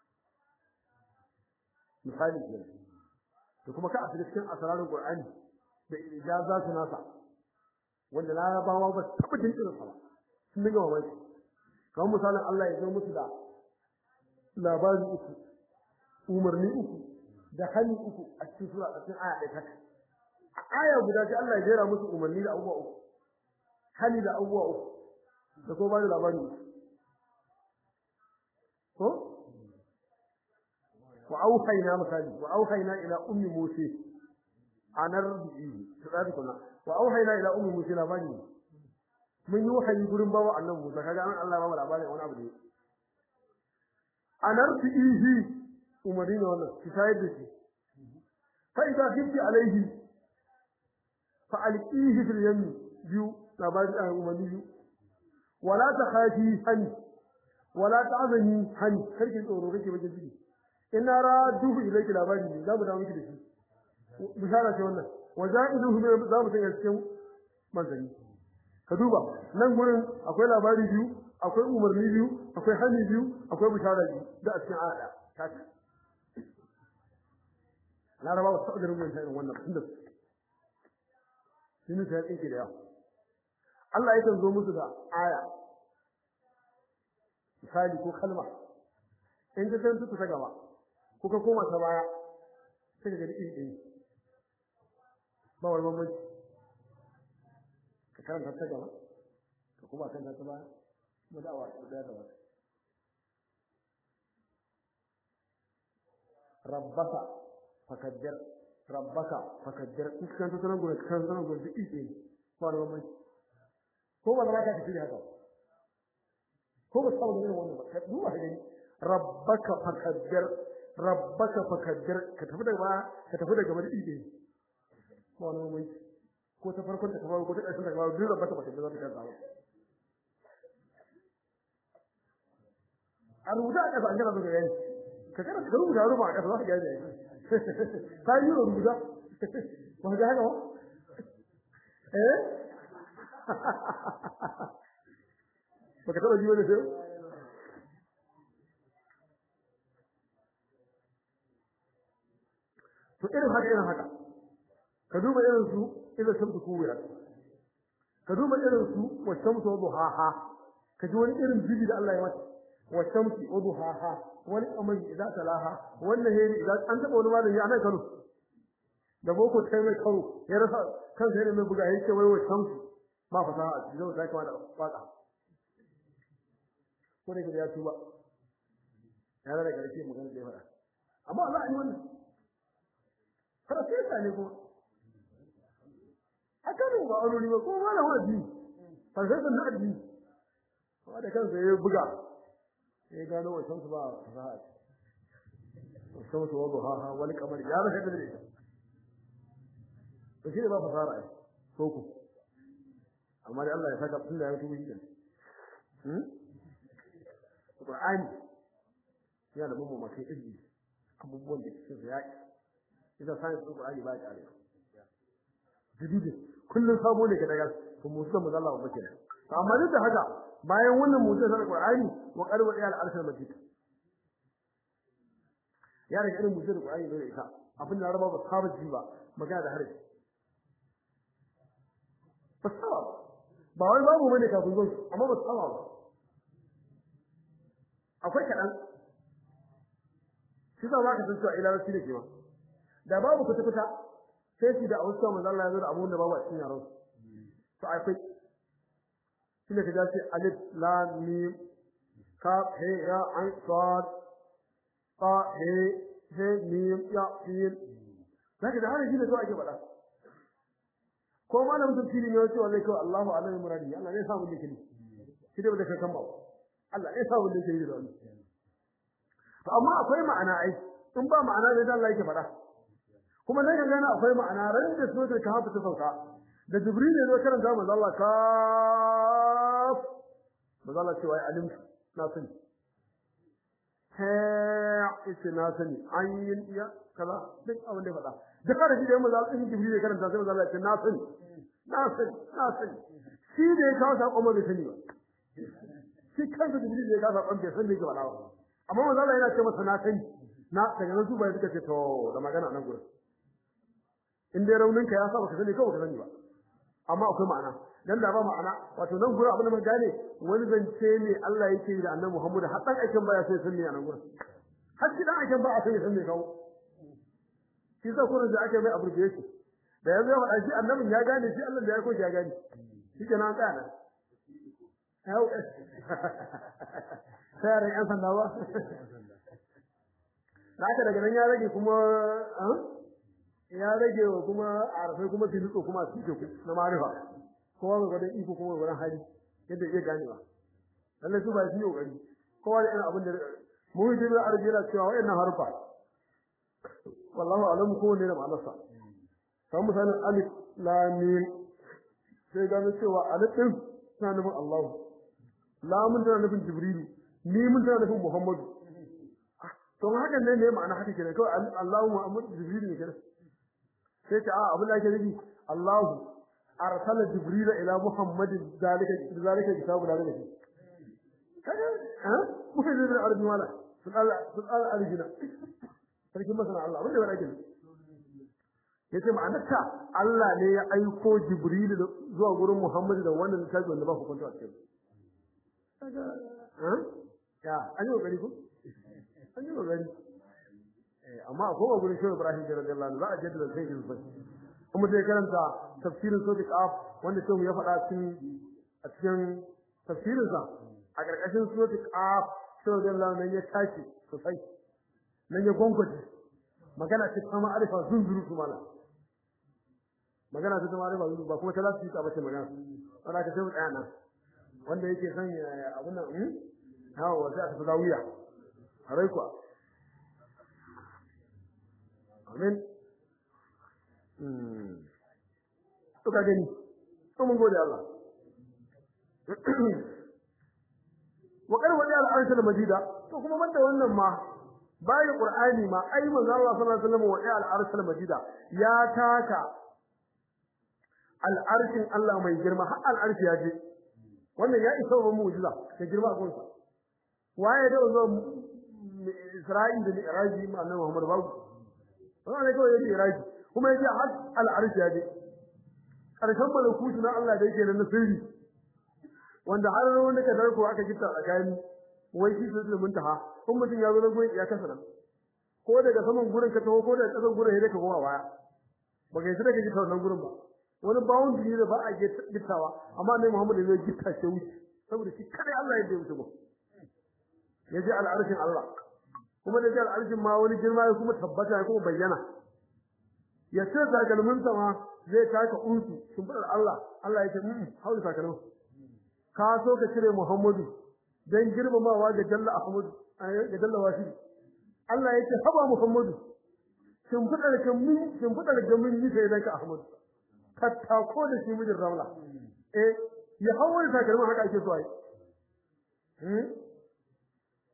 misali ne to kuma ka a cikin asararin Qur'ani da ijaza su nasa wanda larabawa ba su taba jin irin sa ba sun dinga mamaki kamar misalin Allah ya zo musu da labari uku umarni uku da hali uku a cikin sura a cikin aya ɗaya haka aya guda sai Allah ya jera musu umarni da abubuwa uku hali da abubuwa uku da ko ba da labari ko wa auhayna misali wa auhayna ila ummi musa anar bihi tsari kuma wa auhayna ila ummi musa labari mun yi wahayi gurin bawa annabi Musa kaga an Allah ba mu labarin wani abu ne anar bihi umarni ne wannan ki sayar da shi fa idza khifti alaihi fa alqihi fil yammi biyu labari a umarni biyu wala takhafi hani wala ta'zani hani karki tsoro kake bakin ciki inna raduhu ilayki labari ne za mu dawo miki da shi bishara ce wannan waja'iluhu za mu sanya cikin manzani ka duba nan gurin akwai labari biyu akwai umarni biyu akwai hani biyu akwai bishara biyu da a cikin aya ta ce Laraba ba su da rubuta irin wannan tunda shi ne sai yake da yawa Allah yakan zo musu da aya misali ko kalma in ka san ta gaba ko ka koma ta baya sai ga iri ɗaya ba wani bambanci ka karanta ta gaba ka kuma kan ta baya kuma da wa da da wata rabbaka fakaddir rabbaka fakaddir in kan ta sanan gurin kan sanan gurin iri ɗaya ba wani bambanci ko ba za ka tafi haka ko ba sabu da wannan ba ka duba gani rabbaka fakaddir rabbaka fakaddir ka tafi daga ka tafi daga wani ide ko wani mai ko ta farkon ta kawo ko ta ƙarshen ta kawo duk rabbaka fakaddir za ta kawo a rubuta a ƙasa an gana daga yanki ka kana ka rubuta rubuta a ƙasa za ka gane ka yi rubuta ba ga haka ba eh baka taba ji wani sai to irin haka irin haka ka duba irin su idan sun ku wuya ka duba irin su wa shamsu wa duhaha ka ji wani irin jibi da Allah ya mata wa shamsi wa duhaha wani amai idan talaha wannan heri idan an taba wani malami a nan Kano da boko kai mai karo ya rasa kansa ne mai buga yake wai wa shamsu ba fasaha a cikin zai kuma da fada ko da ya tuba ya da garke magana da ya fada amma Allah ne wannan kada sai ta ne ko aka ne ba aure ba ko wala wadi fa sai da addini kuma da kansa ya buga sai gano wannan su ba fasaha wannan su wazo ha ha wani kamar ya rasa da ne to shi ba fasaha ai ko ku amma dai Allah ya saka tunda ya tuba shi hmm Qur'ani ya da mamma kai izini abubuwan da cikin yaki idan sai su Qur'ani ba ya kare jididi kullun sabo ne ka daga kuma musu da Allah ba kenan to amma duk da haka bayan wannan musu da Qur'ani wa qarwa ya al-arshal majid ya rage irin musu da Qur'ani da ita abin da raba ba saba ji ba magana da harshe ba saba ba wai babu bane kafin zo amma ba saba ba akwai kadan shi za ka san cewa ila rasul ne ma da babu kuta kuta sai shi da ausa manzo Allah ya zo da abun da babu a cikin yaron to akwai shi ne kaje alif lam mim kaf he ya ain sad ta he he mim ya sin zaka da har shi ne to ake faɗa ko malamin tafsiri ne yace wallahi ko Allahu alaihi muradi Allah ne samu dake shi da baka kan ba Allah ne samu dake da wannan to amma akwai ma'ana ai in ba ma'ana da Allah yake faɗa kuma dan gana akwai ma'ana ran da so da ka hafa ta sauka da jibril ne zo karanta manzo Allah kaf manzo Allah cewa ai alim na sani ha ita na sani ayin ya kaza duk abin da faɗa da kada shi da manzo Allah in jibril ya karanta sai manzo Allah ya ce na sani na sani na sani shi da ya kawo sakon bai sani ba shi kansa jibril ya kawo sakon bai sani ga wala amma manzo Allah yana ce masa na sani na daga nan su bai suka ce to da magana nan gurin in dai rauninka ya saba ka sani kawai ka sani ba amma akwai ma'ana dan da ba ma'ana wato nan gurin abin da mun gane wani zance ne Allah yake yi da Annabi Muhammad har dan aikin baya sai sunni a nan gurin har kidan aikin ba a sai sunni kawo shi sa kullun da ake mai abbreviation da yanzu ya faɗa shi Annabi ya gane shi Allah da ya ko ya gane shi kenan kana hau sai ran san dawa haka daga nan ya rage kuma ya rage wa kuma arfai kuma filiko kuma su ke na marifa kowa ga gudan iko kuma gudan hali yadda yake ganewa lalle su ba su yi kokari kowa da irin abin da mu yi da arjila cewa wayannan harfa wallahi alamu ko ne da ma'anarsa kamar misalin alif lam mim sai ga cewa alif din tana nufin Allah lamun tana nufin jibril mimun tana nufin muhammadu to hakan ne ne ma'ana haka kenan kawai Allahu Muhammad Jibril ne kenan sai ta a abin da ake nufi Allahu arsala Jibril ila Muhammad zalika zalika kitabu da gane kaga ha muke da arabi wala su'al su'al aljina sarkin masana Allah abin da wala kenan yace ma'anarta Allah ne ya aiko Jibril zuwa gurin Muhammad da wannan littafi wanda ba ku kwanta a cikin kaga ha ya an yi kokari ko an yi magana eh amma akwai gurin Shehu Ibrahim radiyallahu anhu za a jaddada sai in sai kuma sai karanta tafsirin Sadiq Af wanda Shehu ya faɗa cikin a cikin tafsirin sa a karkashin Sadiq Af Shehu radiyallahu anhu ya tashi sosai nan ya gongoje magana ce kuma arifa zunzuru kuma na magana ce kuma arifa zunzuru ba kuma ta lafi ta bace magana ana ka sai mutana wanda yake son abun nan hmm hawa sai ta zawiya harai kuwa amin mm to ka gani to mun gode Allah wa kar wadi al-arsh al-majida to kuma banda wannan ma bayan qur'ani ma ai manzo Allah sallallahu alaihi wasallam wadi al-arsh al-majida ya taka al-arshin Allah mai girma har al-arsh ya je wannan ya isa wa mu'jiza ta girma a gonsa waye da zo Isra'il da Iraji ma annabi Muhammad babu wannan ne kawai yake Iraji kuma yake har al-arsh ya je karshen malakutu na Allah da yake nan sirri wanda har wanda ka darko aka gitta tsakani wai shi sai muntaha kun mutun ya zo na gurin ya kasa nan ko daga saman gurin ka taho ko daga kasan gurin sai ka koma baya baka yi daga gitta wannan gurin ba wani bawon ne da ba a gittawa amma annabi Muhammad zai gitta shi wuce saboda shi kada Allah ya wuce ba yaji al-arshin Allah kuma da jal arshin ma wani girma ya kuma tabbata ya kuma bayyana ya ce takalmin sa ma zai taka unsu sun fadar Allah Allah yake mm hauli takalmin ka so ka cire Muhammadu dan girmamawa ga Jalla Ahmad ga Jalla Wasi Allah yake haba Muhammadu sun fadar kan mun sun fadar ga mun yi sai dan ka Ahmad ka tako da shi mijin Ramla eh ya hauli takalmin haka ake so ai hmm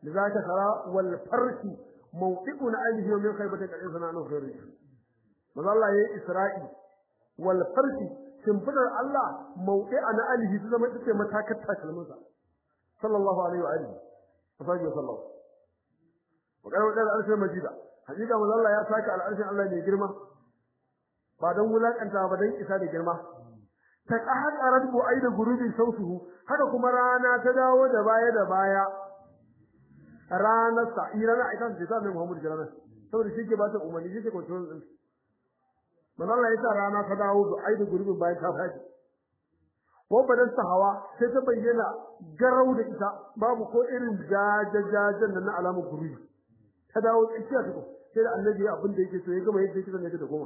لذلك ترى والفرش موطئ عليه من خيبة الإنسان عنه خير ماذا الله يا إسرائيل والفرش شنفدر الله موطئ عليه في زمن تكي متاكتها كلمة صلى الله عليه وآله وصحبه وسلم وقال وقال العرش المجيدة حقيقة ماذا الله يا ساك على العرش الله يجرمه بعدين ولاك أنت أبدين إساد يجرمه تكأحد أردت أيضا قروب صوته haka kuma rana ta dawo da baya da baya ranar sa irana ita ce ta mai Muhammad jirana saboda shi ke ba ta umarni shi ke control din manzo Allah ya sa rana ta dawo da aidu gurbin bayan ta faɗi ko badan sa hawa sai ta bayyana garau da ita babu ko irin jajajajen nan na alamun gurbi ta dawo tsakiya ta ko sai da annabi abin da yake so ya gama yadda yake zan yake da goma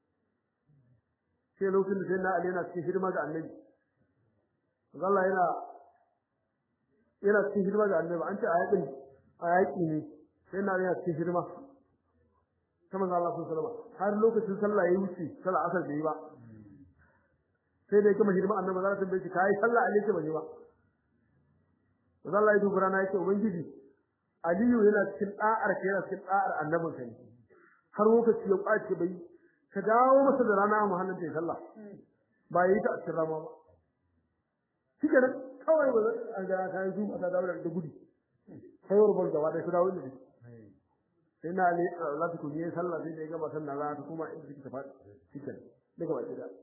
sai lokacin da sai na Ali yana cikin hidima ga annabi Allah yana yana cikin hidima ga annabi an ce a yakin a yaki ne sai na yana cikin hidima kamar Allah sallallahu alaihi wasallam har lokacin sallah ya wuce sallah asar bai yi ba sai dai kuma hidima annabi za ta tambaye kai sallah alaihi bai yi ba Allah ya dubura na yake ubangiji Aliyu yana cikin da'ar kai yana cikin da'ar annabin kai har lokaci ya kwace bai ka dawo masa da rana Muhammad sai sallah ba yi ta cikin rama ba kike da kawai ba an ga kai su aka dawo da gudu sai wurin da wada su dawo ne sai na ne Allah ta kunye sallah sai da gaba sannan za ta kuma inda kike tafi kike daga wace da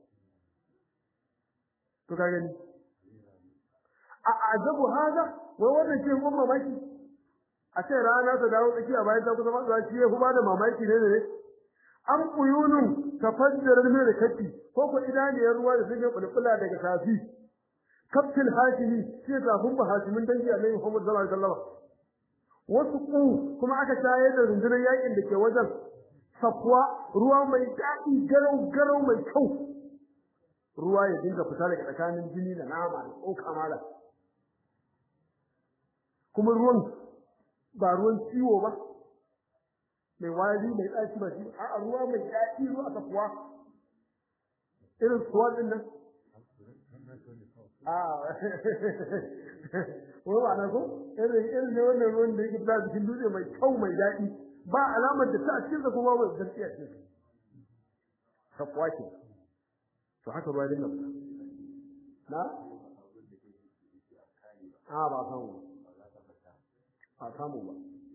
to ka gani a azabu hada wai wannan ce mun mamaki a ce rana ta dawo tsaki a bayan ta kusa matsuwa shi ya kuma da mamaki ne ne an kuyunun tafajjarar mai da kafi ko ko idaniyar ruwa da suke bulbula daga tafi kafin hashimi shi zafin ba hashimin dangi Annabi Muhammad sallallahu alaihi wasallam wasu ku kuma aka shaye da rundunar yakin da ke wajen safwa ruwa mai dadi garau garau mai kyau ruwa ya dinga fita daga tsakanin jini da nama da tsoka mala kuma ruwan ba ruwan ciwo ba mai wari mai daki ba shi a ruwa mai dadi ruwa safwa irin suwa din nan ah ko ana ko irin irin ne wannan ruwan da yake da cikin dutse mai kyau mai dadi ba alamar da ta cikin da kuma ba zartiya ce safwa ce to haka ruwa dinga na ah ba samu ba samu ba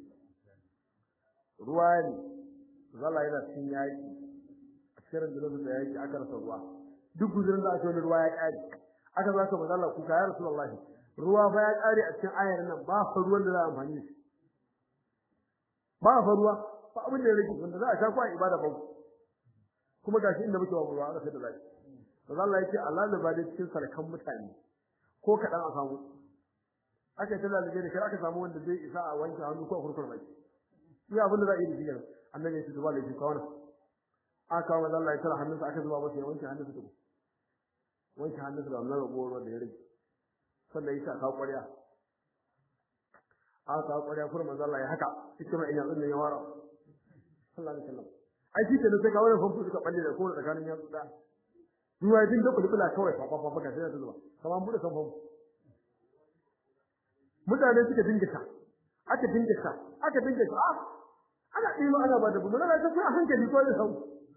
ruwa ne zalla yana cikin yaki a cikin da yaki aka rasa ruwa duk guzurin da aka yi ruwa ya kare aka zo aka bazalla kuka ya rasulullahi ruwa fa ya kare a cikin ayar nan ba fa ruwan da za a amfani shi ba fa ruwa ba abin da ya rage wanda za a sha ko a ibada ba kuma gashi inda muke wa ruwa aka sai da zaki bazalla yake Allah da ba da cikin sarkan mutane ko kadan a samu aka tada da gari aka samu wanda zai isa a wanke hannu ko a kurkur baki iya abin da za a yi da shi annabi ya ce zuwa laifi kawana aka kawo Allah ya tsara hannunsa aka zuba masa ya wanke hannunsa duk wanke hannunsa da wannan ragowar da ya rage sannan ya sa ka ƙwarya aka kawo ƙwarya kuma manzo Allah ya haka cikin mai yatsun nan ya wara sallallahu alaihi wasallam ai shi ke da sai ka wani famfu suka balle da kowa tsakanin yatsu da ruwa ya dinga kulkula kawai fa fa fa sai ya zuba kamar bude kan famfu mutane suka dinga ta aka dinga ta aka dinga ta ana ɗima ana ba da bugu na ta a hankali ko da sau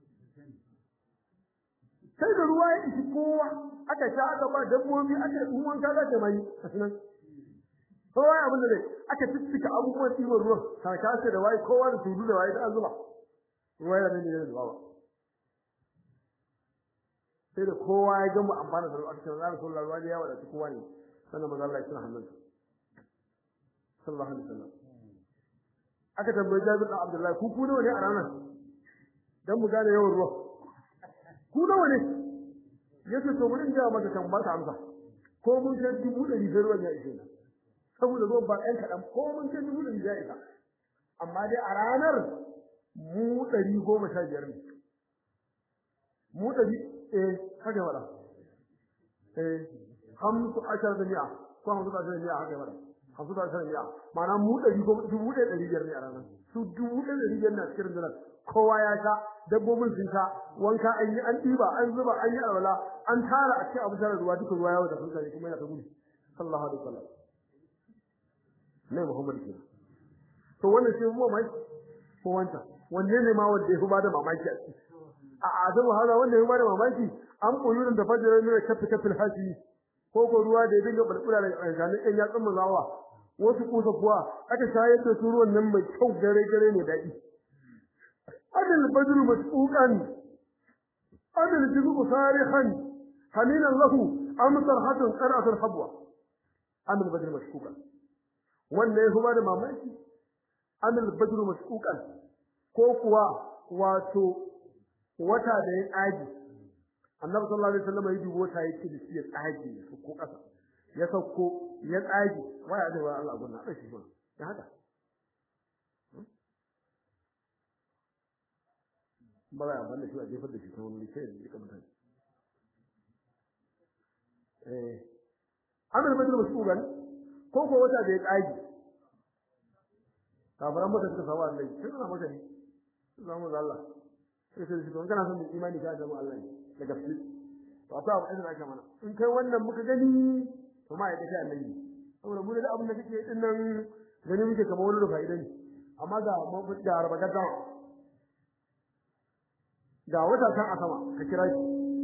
sai da ruwa ya isi kowa aka sha aka ba dabbobi aka yi wanka za ta mai nan kowa ya abin da dai aka tsitsika abubuwan ɗiban ruwan karkashe da waye kowa da tudu da waye da an zuba ruwa ya nan ne da zuba sai da kowa ya gama amfana da ruwa aka ce za su ruwa da yawa da kowa ne sannan maza Allah ya tsara hannunsa sallallahu alaihi wasallam aka tambaye Jabir bin Abdullah ku ku nawa ne a ranar dan mu gane yawan ruwa ku nawa ne yace to mun ga maka kan ba ta amsa ko mun ce dubu da biyar ruwan ya ishe saboda ruwan ba ɗan kaɗan ko mun ce dubu da biyar ya isa amma dai a ranar mu ɗari goma sha biyar ne mu ɗari eh haka wala eh hamsu ashar da mi'a ko hamsu ashar da mi'a haka wala hamsu da ashar da mi'a ma'ana mu ɗari goma dubu ɗaya ɗari biyar ne a ranar su dubu ɗaya ɗari biyar na cikin rundunar kowa ya sha dabbobin sun sha wanka an yi an ɗiba an zuba an yi alwala an tara a cikin abin tara ruwa duka ruwa yawo da sun kare kuma yana ta gudu sallallahu alaihi wasallam ne Muhammad ke to wannan sai mu mai ko wanta wanne ne ma wanda ya ba da mamaki a ciki a adabu hada wanda ya ba da mamaki an koyurin da fajr ne kafi kafil haji ko ko ruwa da ya dinga bulbula daga tsakanin ɗan yatsun mazawa wasu kusa kuwa aka shayar da su ruwan nan mai kyau gare gare ne daɗi adal badru masquqan adal jibu sarihan hamilan lahu amsar hatun qaratul habwa adal badru masquqan wanda ya ba da mamaki adal badru masquqan ko kuwa wato wata da ya tsage annabi sallallahu alaihi wasallam ya dubo ta yake da shi ya tsage su ko kasa ya sauko ya tsage waya da wa Allah gunna da shi ba ya haka ba ya banda shi a jefar da shi ta wani sai ya kamata eh amal badal masuban ko ko wata da ya tsage kafaran mata suka sawa Allah sai kana maka ne zamu Allah sai sai shi kana son imani ka da mu Allah ne da gaske to akwai abu da aka mana in kai wannan muka gani to ma ya kace annabi saboda mu da abin da kake din nan gani muke kamar wani rufa idan amma ga mun da arba gadda ga wata kan a sama ka kira shi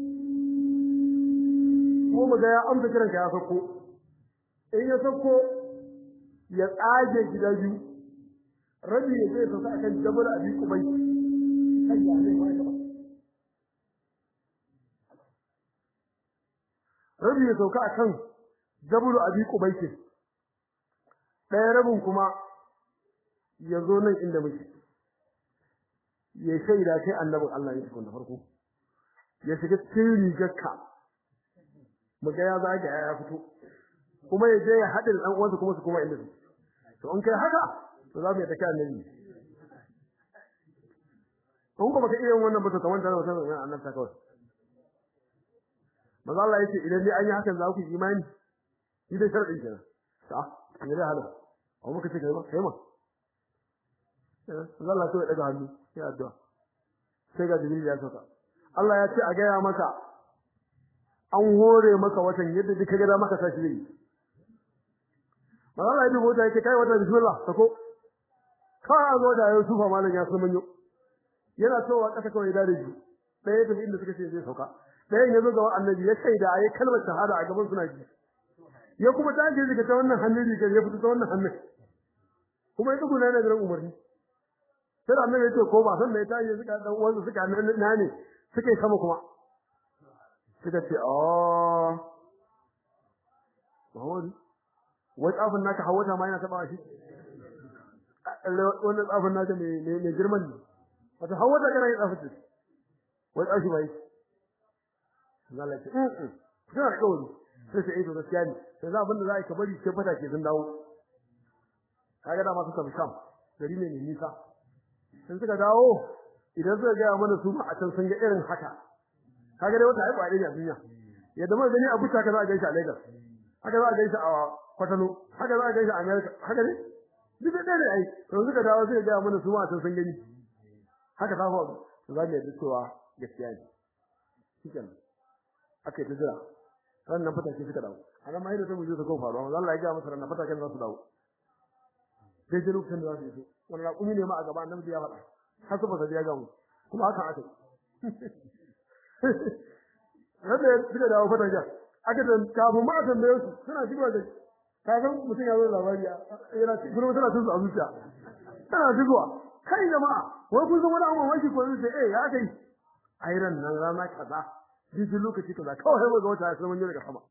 ko mu ga ya amsa kiran ka ya sako in ya sako ya tsage gida biyu rabi ya zai sauka akan jabal abi kubai kai ya ne mai gaba rabi ya sauka akan jabal abi kubai ke ɗaya rabin kuma ya zo nan inda muke ya shaida kai annabin Allah ne tukun da farko ya shiga cikin rigarka mu ga ya zaga ya fito kuma ya je ya haɗe da ɗan uwansa kuma su kuma inda su to in kai haka to za mu yi take annabi kun kuma ka iya wannan ba to kamar da wannan annabi ta kawai maza Allah yace idan dai an yi hakan za ku yi imani shi da sharadin kenan ta ne da hada ko muka ce kai ba kai ma eh Allah to ya daga hannu ya addu'a sai ga jibril ya sauka Allah ya ce a gaya maka an hore maka watan yadda duka ga maka sashi ne maza Allah ya dubo ta yake kai watan bismillah sako ka zo da Yusufa malan ya san manyo yana cewa kasa kawai da daji ɗaya tafi inda suka ce zai sauka ɗayan ya zo ga annabi ya shaida ayi kalmar shahada a gaban suna ji ya kuma taje daga ta wannan hannun rigar ya fito ta wannan hannun kuma ya tsuguna yana jiran umarni sai annabi ya ce ko ba san da ya taje suka dan uwansa suka na ne suka yi sama kuma suka ce oh Muhammad wai tsafin naka hawata ma yana taba shi wannan tsafin naka ne ne girman ne wata hawata kana yin tsafin wai tsashi bai Allah ce eh kana kawai sai sai ido gaskiya ne sai za abin da za a yi ka bari sai fata ke sun dawo kaga da masu tafi sham gari ne mai nisa sun suka dawo idan suka ga mana su a can sun ga irin haka kaga dai wata ai kwade ne a duniya yadda mun gani a buta kaza a gaishe a Lagos haka za a gaishe a Kwatano haka za a gaishe a America haka ne duk da dai ai to suka dawo suka ga mana su a can sun gani haka ta faru to za mu yi cewa gaskiya ne shikenan aka yi ta jira ranar fatake suka dawo amma mai da ta muje ta ko faruwa Allah ya ga masa ranar fataken za su dawo sai da lokacin da za su yi wannan kuni ne ma a gaba annabi ya faɗa har su fasa ya ga mu kuma haka aka rabe suka dawo fataken aka da kafin ma a tambaye su suna shigowa da kafin mutum ya zo labari yana kuma suna tun su a zuciya tana shigowa kai jama'a wai kun san wani abu wai ko zai eh ya kai ayran nan rana kaza duk lokaci kaza kawai mu ga wata sai mun yi daga sama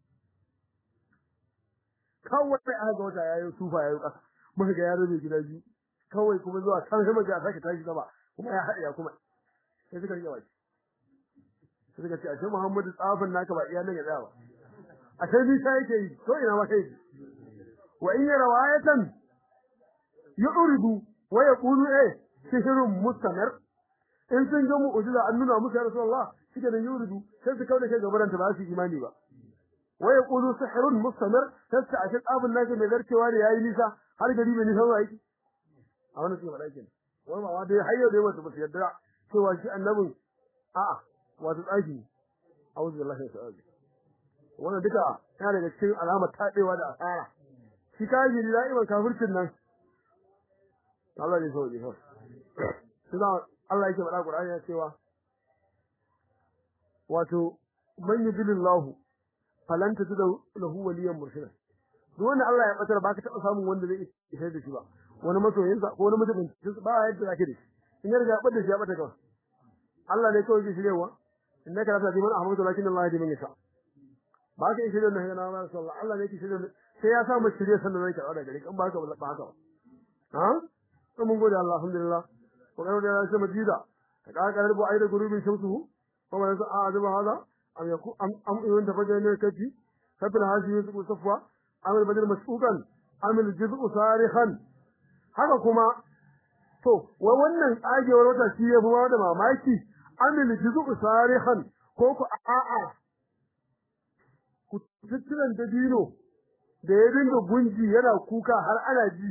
kawai aka ga wata yayin sufa yayin kasa muka ga yaro ne gida biyu kawai kuma zuwa kan sai muka sake tashi gaba kuma ya haɗe ya kuma sai suka riya wai sai suka ce ashe Muhammadu tsafin naka ba iya nan ya tsaya ba ashe bi sai yake yi to ina ma kai wa in rawayatan yuridu wa yaqulu eh sihrun mustamir in sun ga mu'jiza an nuna musu ya rasulullah shike da yuridu sai su kauda kai gaban ta ba su imani ba wa yaqulu sihrun mustamir sai a shi abun nake mai garkewa da yayi nisa har gari mai nisa zai a wannan sai malaikin wai ma wanda hayyo da wasu ba su yadda cewa shi annabin a'a wato tsaki a'udhu billahi min shaitanir wannan duka yana daga cikin alamar tadewa da asara shi kaji da'iman kafircin nan Allah ne so ne so sai Allah yake faɗa Qur'ani ya cewa wato man yudillahu falan tajidu lahu waliyan murshida duk wanda Allah ya batar baka taba samun wanda zai isar da shi ba wani masoyin sa ko wani mutumin ba yadda zaka da shi in ya riga bada shi ya bata kawai Allah ne kawai shi shirewa innaka la tahdi man ahmadu lakin Allah yahdi man yasha ba ka shirye da hana Allah sallallahu Allah ne ke shirye sai ya sa mu shirye sannan zai karɓa daga gare kan ba ka ba haka ha to mun gode Allah alhamdulillah ko kana da shi majida ka ka karbu aida gurubin shamsu ko wala sa azaba hada am yaku am am yun tafaje ne kaci kafin hasi yusuf safwa amil badr masfukan amil juz'u sarikhan haka kuma to wai wannan tsagewar wata shi ya buwa da mamaki amil juz'u sarikhan ko ku a'a ku tuttunan da dino da ya dinga gunji yana kuka har ana ji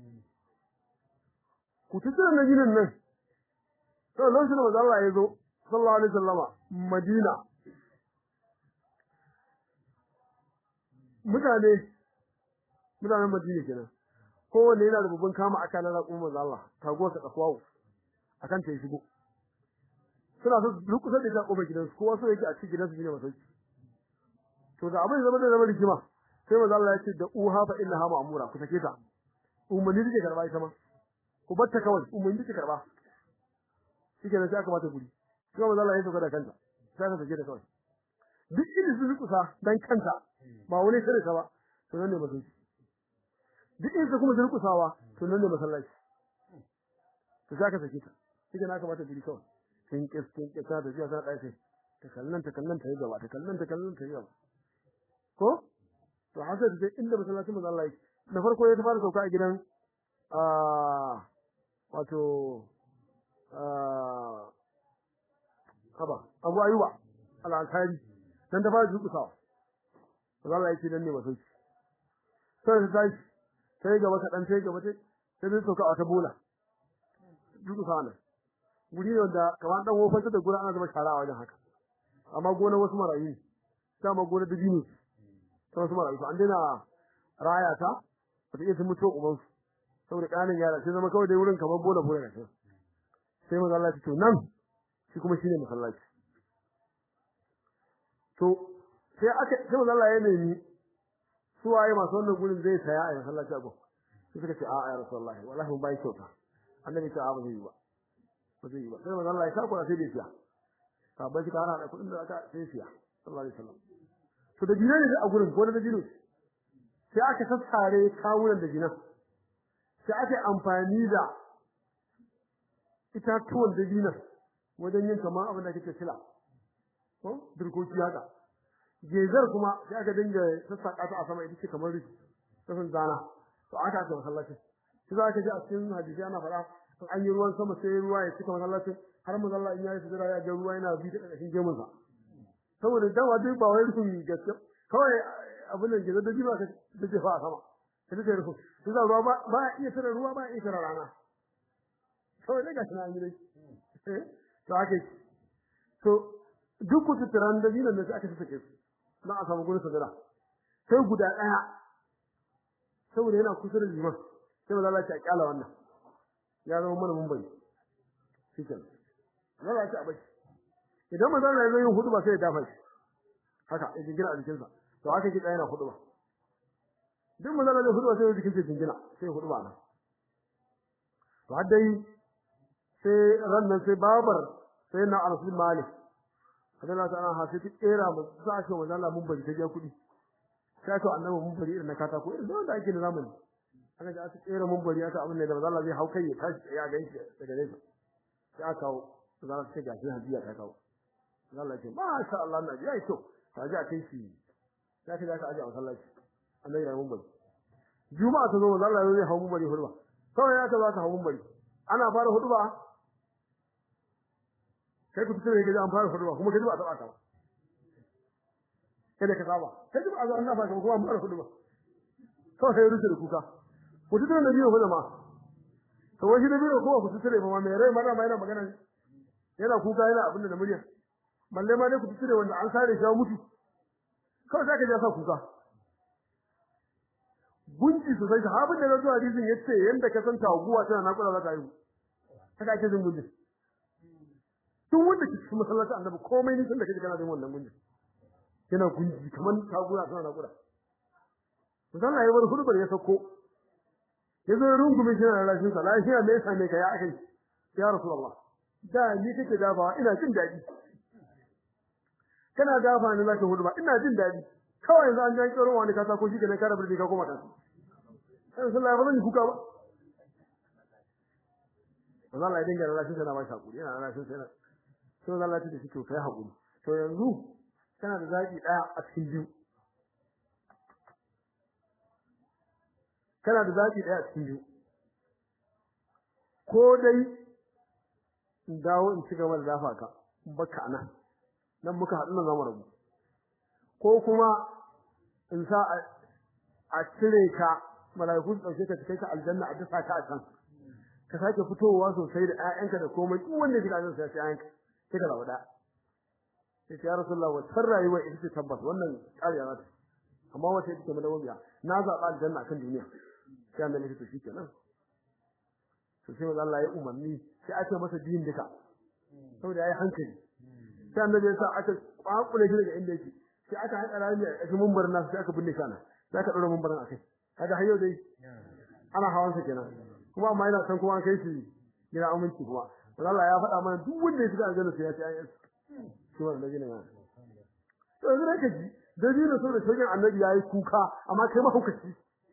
ku tuttunan da dinin nan to lokacin da manzo Allah ya zo sallallahu alaihi wasallama Madina mutane mutanen Madina kenan kowanne yana da babban kama aka na raƙon manzo Allah tago ta kafwawo akan ta shigo suna so duk kusa da ta kofar gidansu kowa so yake a cikin gidansu ne masauki to da abin zama da zama rigima sai manzo Allah ya ce da uha fa innaha ma'mura ku sake ta umarni take karba ita ma ku batta kawai umarni take karba shike ne sai aka mata guri sai manzo Allah ya soka da kanta sai ka sake ta kawai duk inda su kusa dan kanta ba wani sai ta ba to nan ne masauki duk inda kuma su kusawa to nan ne masallaci to sai ka sake ta shike ne aka mata guri kawai kin kiskin kita da jiya ta dai sai ta kallon ta kallon ta yi gaba ta kallon ta kallon ta yi gaba ko to haka da inda masallacin manzo Allah yake da farko ya fara sauka a gidan ah wato ah haba Abu Ayyuba al-Ansari dan da fara dukusawa manzo Allah yake dan ne masauki sai sai sai gaba ka dan sai gaba sai sai sauka a ta bola dukusawa ne guri wanda kamar dan wofar da gura ana zuba shara a wajen haka amma gona wasu marayu sama gona da dini sai wasu marayu an dena raya ta wata iya mutu uban su saboda kanin yara sai zama kawai dai wurin kamar bola bola ne sai manzo Allah ya ce nan shi kuma shine masallaci to sai aka sai manzo Allah ya nemi su waye masu wannan gurin zai saya a masallaci a go sai suka ce a ya rasulullahi wallahi mun bai kyauta annabi ta abu zai yi ba ba zai yi ba sai manzo Allah ya sako sai dai siya sabai shi kana da kudin da aka sai siya sallallahu alaihi wasallam to da dinane da a gurin ko da dinu sai aka sassare kawunan da dinan sai aka amfani da itatuwan da dinan wajen yin kamar abin da kake sila ko dirkoki haka gezar kuma sai aka dinga sassaka ta a sama ita ce kamar rufi tafin zana to aka ta masallaci sai za ka ji a cikin hadisi ana fara an yi ruwan sama sai ruwa ya cika masallacin har manzo Allah in yayi sujada ya ga ruwa yana bi ta cikin gemun sa saboda dawa duk ba wai rufin gaskiya kawai abin da gidan da jiba ka dace fa sama sai da rufu sai da ruwa ba ba iya tsara ruwa ba iya tsara rana kawai daga shi an yi dai to ake to duk ku tsiran da dinan da aka sake su na a samu gurin sujada sai guda daya saboda yana kusa da liman sai manzo Allah ya kyala wannan ya zama mana mun bai shikin Allah ya abai idan manzo Allah ya yi hudu ba sai ya dafa shi haka ya jingina a jikin sa to haka ki tsaya hudu ba duk manzo Allah ya hudu ba sai ya jikin sa jingina sai hudu ba nan to haddai sai rannan sai babar sai na Rasul Malik Allah ta'ala ha sai kera mu sa shi manzo Allah mun bari ta je kudi sai to annabi mun bari irin na katako irin da ake da zamani aka ji aka tsere mun bari aka abin ne da Allah zai haukai ya tashi ya ganshi daga nesa sai aka kawo za ka ce gashi hadiya ta kawo Allah ya ce masha Allah na ji ai to ta ji a kai shi sai ka ga aje a masallaci annabi ya mun bari juma'a ta zo Allah ya hawo mun bari hurba kawai ya ta ba ka hawo mun bari ana fara hudba kai ku tsere ga an fara hudba kuma kai ba ta ba ka kada ka saba kai ba an na fara kuma an fara hudba kawai sai rufe da kuka ku tsere da biyo fa ma to wai da biyo ko ku tsere ba mai rai mana mai yana magana yana kuka yana abin da murya balle ma dai ku tsere wanda an sare shi mutu kawai zaka ji sa kuka gunji sosai sahabin da ya zo hadisin yace yanda ka san taguwa tana nakuda za ta yi haka ake jin gunji tun wanda ke cikin masallacin annabi komai nisan da kake kana jin wannan gunji yana gunji kaman taguwa tana nakuda musan Allah ya bar hudubar ya sako yazo rungume shi na rashin sa lafiya me yasa ne kai akai ya rasulullah da ni kake dafa ina jin dadi kana dafa ni zaka huduba ina jin dadi kawai yanzu an jan kiro wani ka sako shi kenan ka rabu ka koma kan sai sallah ba zan kuka ba Allah ya dinga rashin sa na ba shi hakuri yana rashin sa sai Allah ya ce shi to kai hakuri to yanzu kana da zaki daya a cikin biyu kana da zaki daya a cikin biyu ko dai in dawo in ci gaba da dafa ka baka nan nan muka haɗu nan zamu rabu ko kuma in sa a cire ka malaiku su dauke ka kai ka aljanna a dafa ka a can ka sake fitowa sosai da ƴaƴanka da komai duk wanda yake da sai ƴaƴanka sai ka rabu da sai ya rasulullah wa tarrayuwa ita ce tabbas wannan ƙariya za ta amma wata ita ce madawiya na zaɓa aljanna kan duniya sai an da nake to shikenan to sai Allah ya umarni sai aka masa din duka saboda yayi hankali sai annabi ya sa aka kwakule shi daga inda yake sai aka haɗa rami a cikin mumbarin nasu sai aka binne kana sai aka dora mumbarin akai kaga har yau dai ana hawan sa kenan kuma amma yana san kuma kai shi gida aminci kuma Allah ya faɗa mana duk wanda ya shiga aljanna sai ya ci ayyuka shi wannan gina ya to yanzu ka ji dalilin saboda shogin annabi yayi kuka amma kai ma hukaci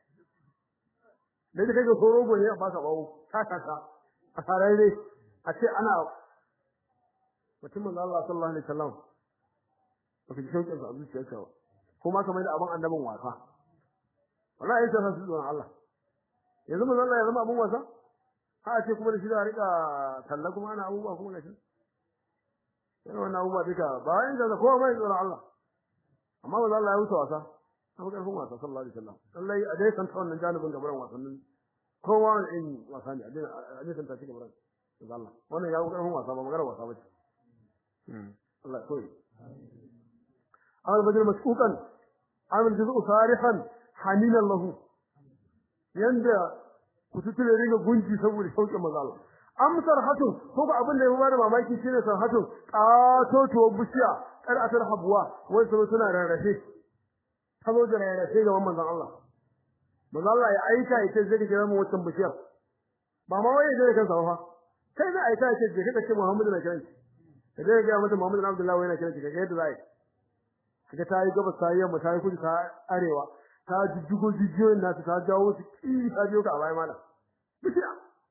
dai kake so rogo ne a baka bawo ta ta ta a sarare a ce ana mutumin Allah sallallahu alaihi wasallam baka ji shauƙin sa zuciya ka kuma kamar da abin annabin wasa wallahi sai su zuwa Allah yanzu mun Allah ya zama abin wasa ha ce kuma da shi da rika talla kuma ana abubuwa kuma gashi sai wannan abubuwa duka bayan da kowa mai tsoron Allah amma wannan Allah ya wuce wasa abu karfin wasa sallallahu alaihi wasallam Allah a dai san ta wannan janibin gaban wasannin kowa in wasa ne a dai san ta cikin gaban Allah wannan ya karfin wasa ba magana wasa bace hmm Allah koyi amal bajir maskukan amal juzu sarihan haninan lahu yanda ku tutule riga gunji saboda shauƙin mazala amsar hatun ko ba abin da ya bada mamaki shine sar hatun qato to bushiya kar asar habuwa wai sai suna rarrafe sabo da rarrafe ga manzon Allah manzon Allah ya aika yace zai ga mu wannan bushiyar ba ma waye zai kansa fa kai zai aika yace zai kace Muhammadu na kiranki zai ga mata Muhammadu bin Abdullah wai na kiranki kaga yadda zai kaga tayi gaba sai yamma tayi kudu ta arewa ta jijjigo jijiyoyin nasu ta jawo su ki ta biyo ka a bayan malam bishiya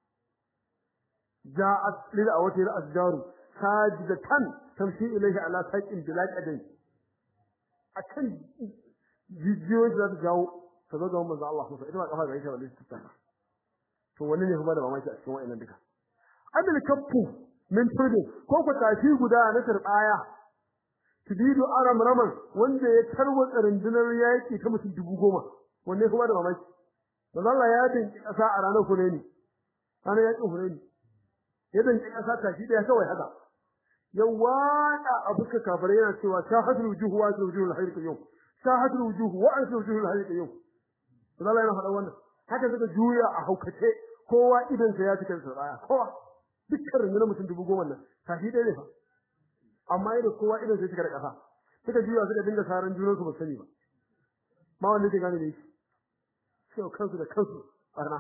ja'at lil awati al asjaru sajidatan tamshi ilayhi ala saqin bilaq adai akan jijiyoyin da ta jawo ta zo ga manzo Allah sai ita ba kafa ga ita wallahi ta to wani ne kuma da mamaki a cikin wayannan duka adal kaffu min tudu ko ku tafi guda na turbaya tibidu aram raman wanda ya tarwatsa rundunar yaki ta mutum dubu goma wanne kuma da mamaki manzo Allah ya dinki kasa a ranar Hunaini ana yaki Hunaini ya dinki kasa ta shi da kawai haka yawada abuka kafare yana cewa shahadul wujuh wa wujuhul hayr yau shahadul wujuh wa wujuhul hayr yau manzo Allah yana faɗa wannan haka suka juya a haukace kowa idan sa ya cika tsaya kowa dukkan rundunar mutum dubu goma nan tafi dai ne fa amma yadda kowa idan sai suka da kasa suka juya suka dinga saran junan su ba sani ba ma wanda ke gane ne sai kansu da kansu barna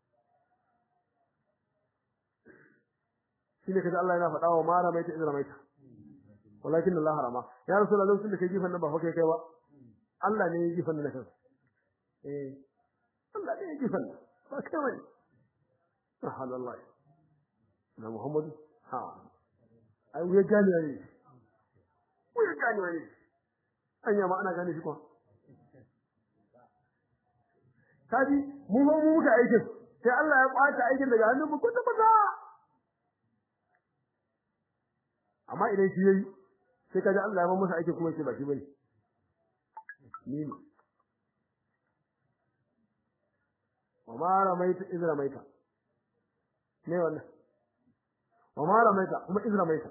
shine kaza Allah yana faɗa wa mara mai ta izra mai ta walakin Allah harama ya rasulullahi sun da kai gifan nan ba fa kai kai ba Allah ne ya gifan nan kansa eh Allah ne ya gifan ba kai bane subhanallah na Muhammadu ha ai wuya gane ne wuya gane ne anya ma ana gane shi kuwa kaji mu ba mu ga aikin sai Allah ya kwata aikin daga hannun mu kwata kwata amma idan shi yayi sai kaji Allah ya ba masa aikin kuma sai ba shi bane ni ne wa ma ramaita idra maita ne wannan wa ma ramaita kuma idra maita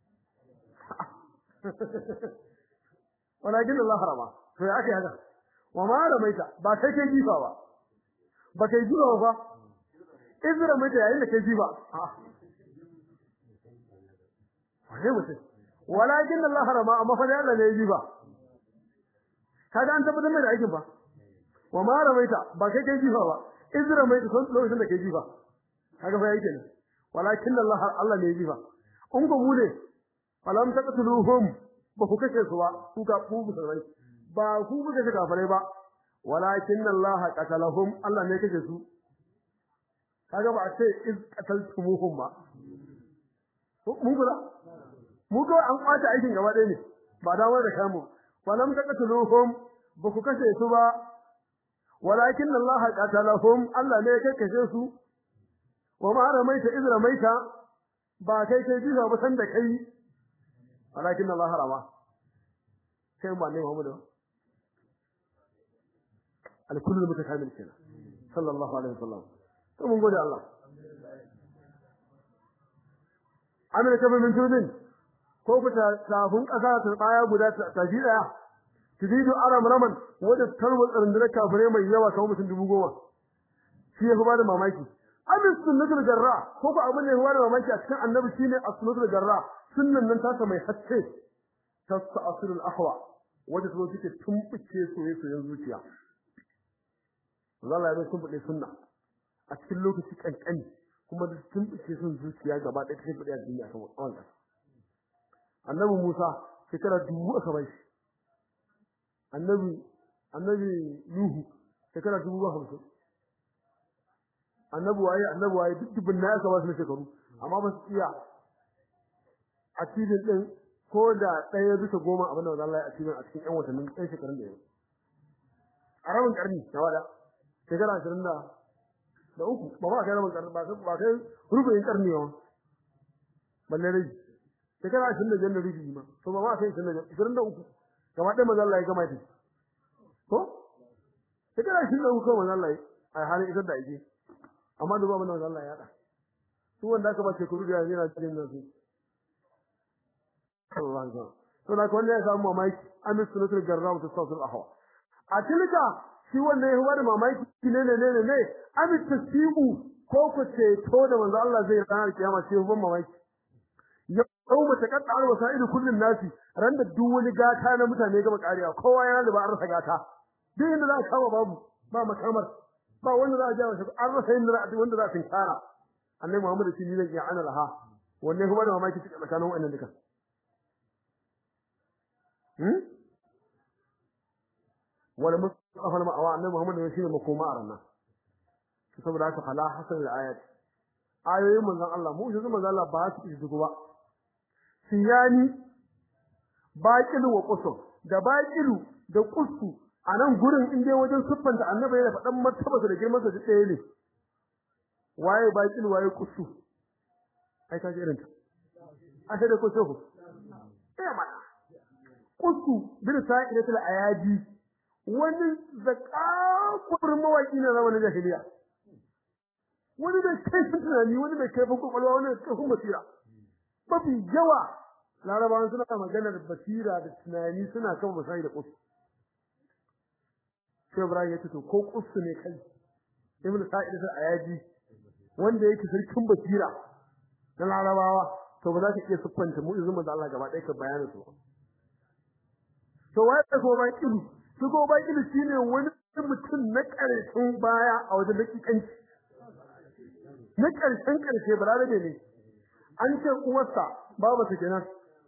walakin Allah harama to ya ake haka wa ma ramaita ba kai kai jifa ba ba kai jifa ba izra mai yayin da kai jifa wai mutum walakin Allah harama amma fa Allah ne ya jifa kaga an tabbatar da aikin ba wa ma ramaita ba kai kai jifa ba izra mai sun lokacin da kai jifa kaga fa yake ne walakin Allah Allah ne ya jifa in ko mu ne falam taqtuluhum ba ku kace su ba ku ka ku musulmai ba ku kuka kace kafirai ba walakin Allah qatalahum Allah ne kace su kaga ba a ce iz qataltumuhum ba mun gura mu ga an kwata aikin gaba ɗaya ne ba dawo da kamu falam taqtuluhum ba ku kace su ba walakin Allah qatalahum Allah ne ya kace su wa ma ramaita iz ramaita ba kai kai jifa ba san da kai walakin Allah harama sai ba ne Muhammadu al-kullu mutakamil kenan sallallahu alaihi wasallam to mun gode Allah amina kafa min tudin ko ku ta safun kasa ta baya guda ta ji daya tudidu aram raman wanda tarwa tsarindar kafire mai yawa kamar mutum dubu goma shi ya ba da mamaki amin sunnatul jarra ko ba abin ne huwa da mamaki a cikin annabi shine as-sunnatul jarra sunnan nan ta mai haske tasasirul ahwa wanda zo take tumbuke soyayyen zuciya Allah ya tumbuke sunna a cikin lokaci kankani kuma da tumbuke sun zuciya gaba ɗaya cikin fadiya duniya kan wannan annabi Musa shekara dubu aka bai annabi annabi Nuhu shekara dubu hamsin annabi waye annabi waye duk dubin na aka ba su shekaru amma ba su iya a cikin din ko da ɗaya bisa goma abin da Allah ya a cikin a cikin ƴan watannin ɗan shekarun da yau a rabin karni na wada shekara ashirin da da uku ba ba kai rabin karni ba ba kai rubin karni yawa balle rai shekara ashirin da jan da rubi ma to ba ba kai ashirin da uku gaba ɗaya manzo Allah ya gama shi ko shekara ashirin da uku ko manzo Allah a halin isar da ake amma duba mana Allah ya da su wanda aka ba shekaru da yana cikin nan su Allah ya to da kwanda ya samu mamaki amin sunatul garram ta sautul ahwa a tilka shi wanda ya huwa da mamaki ne ne ne ne amin tasibu ko ku ce to da manzo Allah zai ranar kiyama sai huwa mamaki yau mata kadda al wasaidu kullun nasi ran da duk wani gata na mutane gaba kariya kowa yana da ba an rasa gata duk inda za ka kama babu ba makamar ba wanda za a jawo shi an rasa yin ra'adi wanda za su kara annabi Muhammad shi ne zai ya ana laha wanne kuma da mamaki cikin tsakanin wannan duka hmm wala mustafa ma'awa annabi Muhammad shi ne makoma a ranar saboda haka fala hasan al-ayat ayoyin manzon Allah mu shi manzon Allah ba su ji dugu ba siyani baqilu wa qusum da baqilu da qussu a nan gurin in dai wajen siffanta annabi yana faɗan martabarsa da girmansa duk ɗaya ne waye baƙin waye kusu ai ka ji irin ta a sai da kusu ku eh mana kusu bin sa'idatul ayaji wani zakakur mawaki na zamanin jahiliya wani da kai tunani wani da kai kwakwalwa wani da kai basira mafi yawa larabawan suna maganar basira da tunani suna kan basai da kusu sai Ibrahim ya ce to ko kusu ne kai ibnu sa'id al-ayaji wanda yake sarkin basira na larabawa to ba za ka iya siffanta mu izinin da Allah gaba ɗaya ka bayanin su to wai ko ba kidu su ko ba kidu shine wani mutum na ƙarshen baya a wajen dakikanci na ƙarshen ƙarshe balarabe ne an ce uwarsa babu ta kenan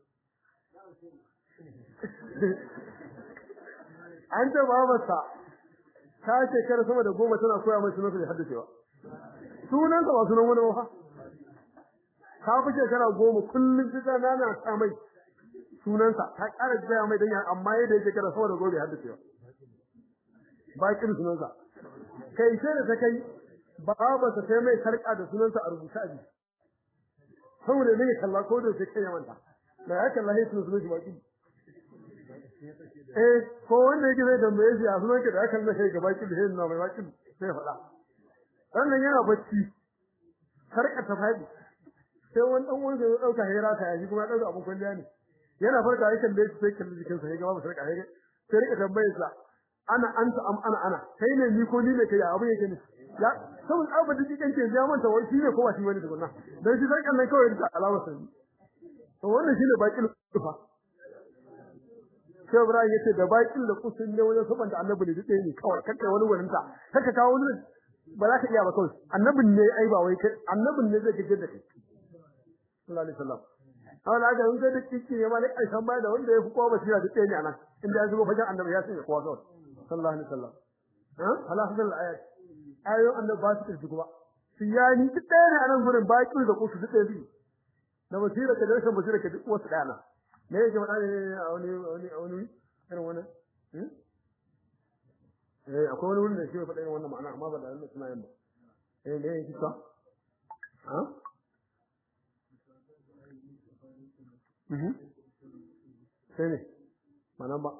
an ce babarsa ta shekara sama da goma tana koya mai sunan da haddacewa sunan ba sunan wani ba ta fi shekara goma kullum ta nana ta mai sunansa ta ƙara gaya mai dan amma yadda yake shekara sama da goma haddacewa bakin sunansa kai sai da ta kai babarsa sai mai sarƙa da sunansa a rubuta a jiki saboda ne kalla ko da sai kai manta da ya kalla sai sunan shi baki eh ko wanda yake zai tambaye shi a sunan ki da aka nuna gaba ki da hin na mai baki sai faɗa wannan yana bacci sarka ta fadi sai wani dan wanda ya dauka hira ta yaji kuma ya dauka abun kwalliya ne yana farka yake kalle shi sai kalle jikin sa ya ga babu sarka sai rika tambaye sa ana anta am ana ana kai ne ni ko ni ne kai abu yake ne ya saboda abu da kike ce ya manta wai shi ne ko ba shi wani tukunna dan shi sarkan nan kawai da alama sai to wannan shine bakin tufa sai Ibrahim yace da bakin da kusun ne wajen saban da annabi ne dai ne kawai kake wani wurin ta kake kawo wani ba za ka iya ba kawai annabin ne ai ba wai kai annabin ne zai kike da kai sallallahu alaihi wasallam Allah ga wanda da kike ya malik ai san bai da wanda ya fi kowa basira duk ne anan inda ya zuba fajan annabi ya sanya kowa kawai sallallahu alaihi wasallam ha ala hadal ayat ayo annabi ba su kirki kuma siyani duk ɗaya ne anan gurin baki da kusu duk ɗaya biyu da basira ka da rashin basira ka duk wasu ɗaya na me yake faɗa ne a wani wani wani irin wannan eh akwai wani wurin da shi ya faɗa irin wannan ma'ana amma ba da Allah suna yin ba eh me yake ka ha mhm sai ne mana ba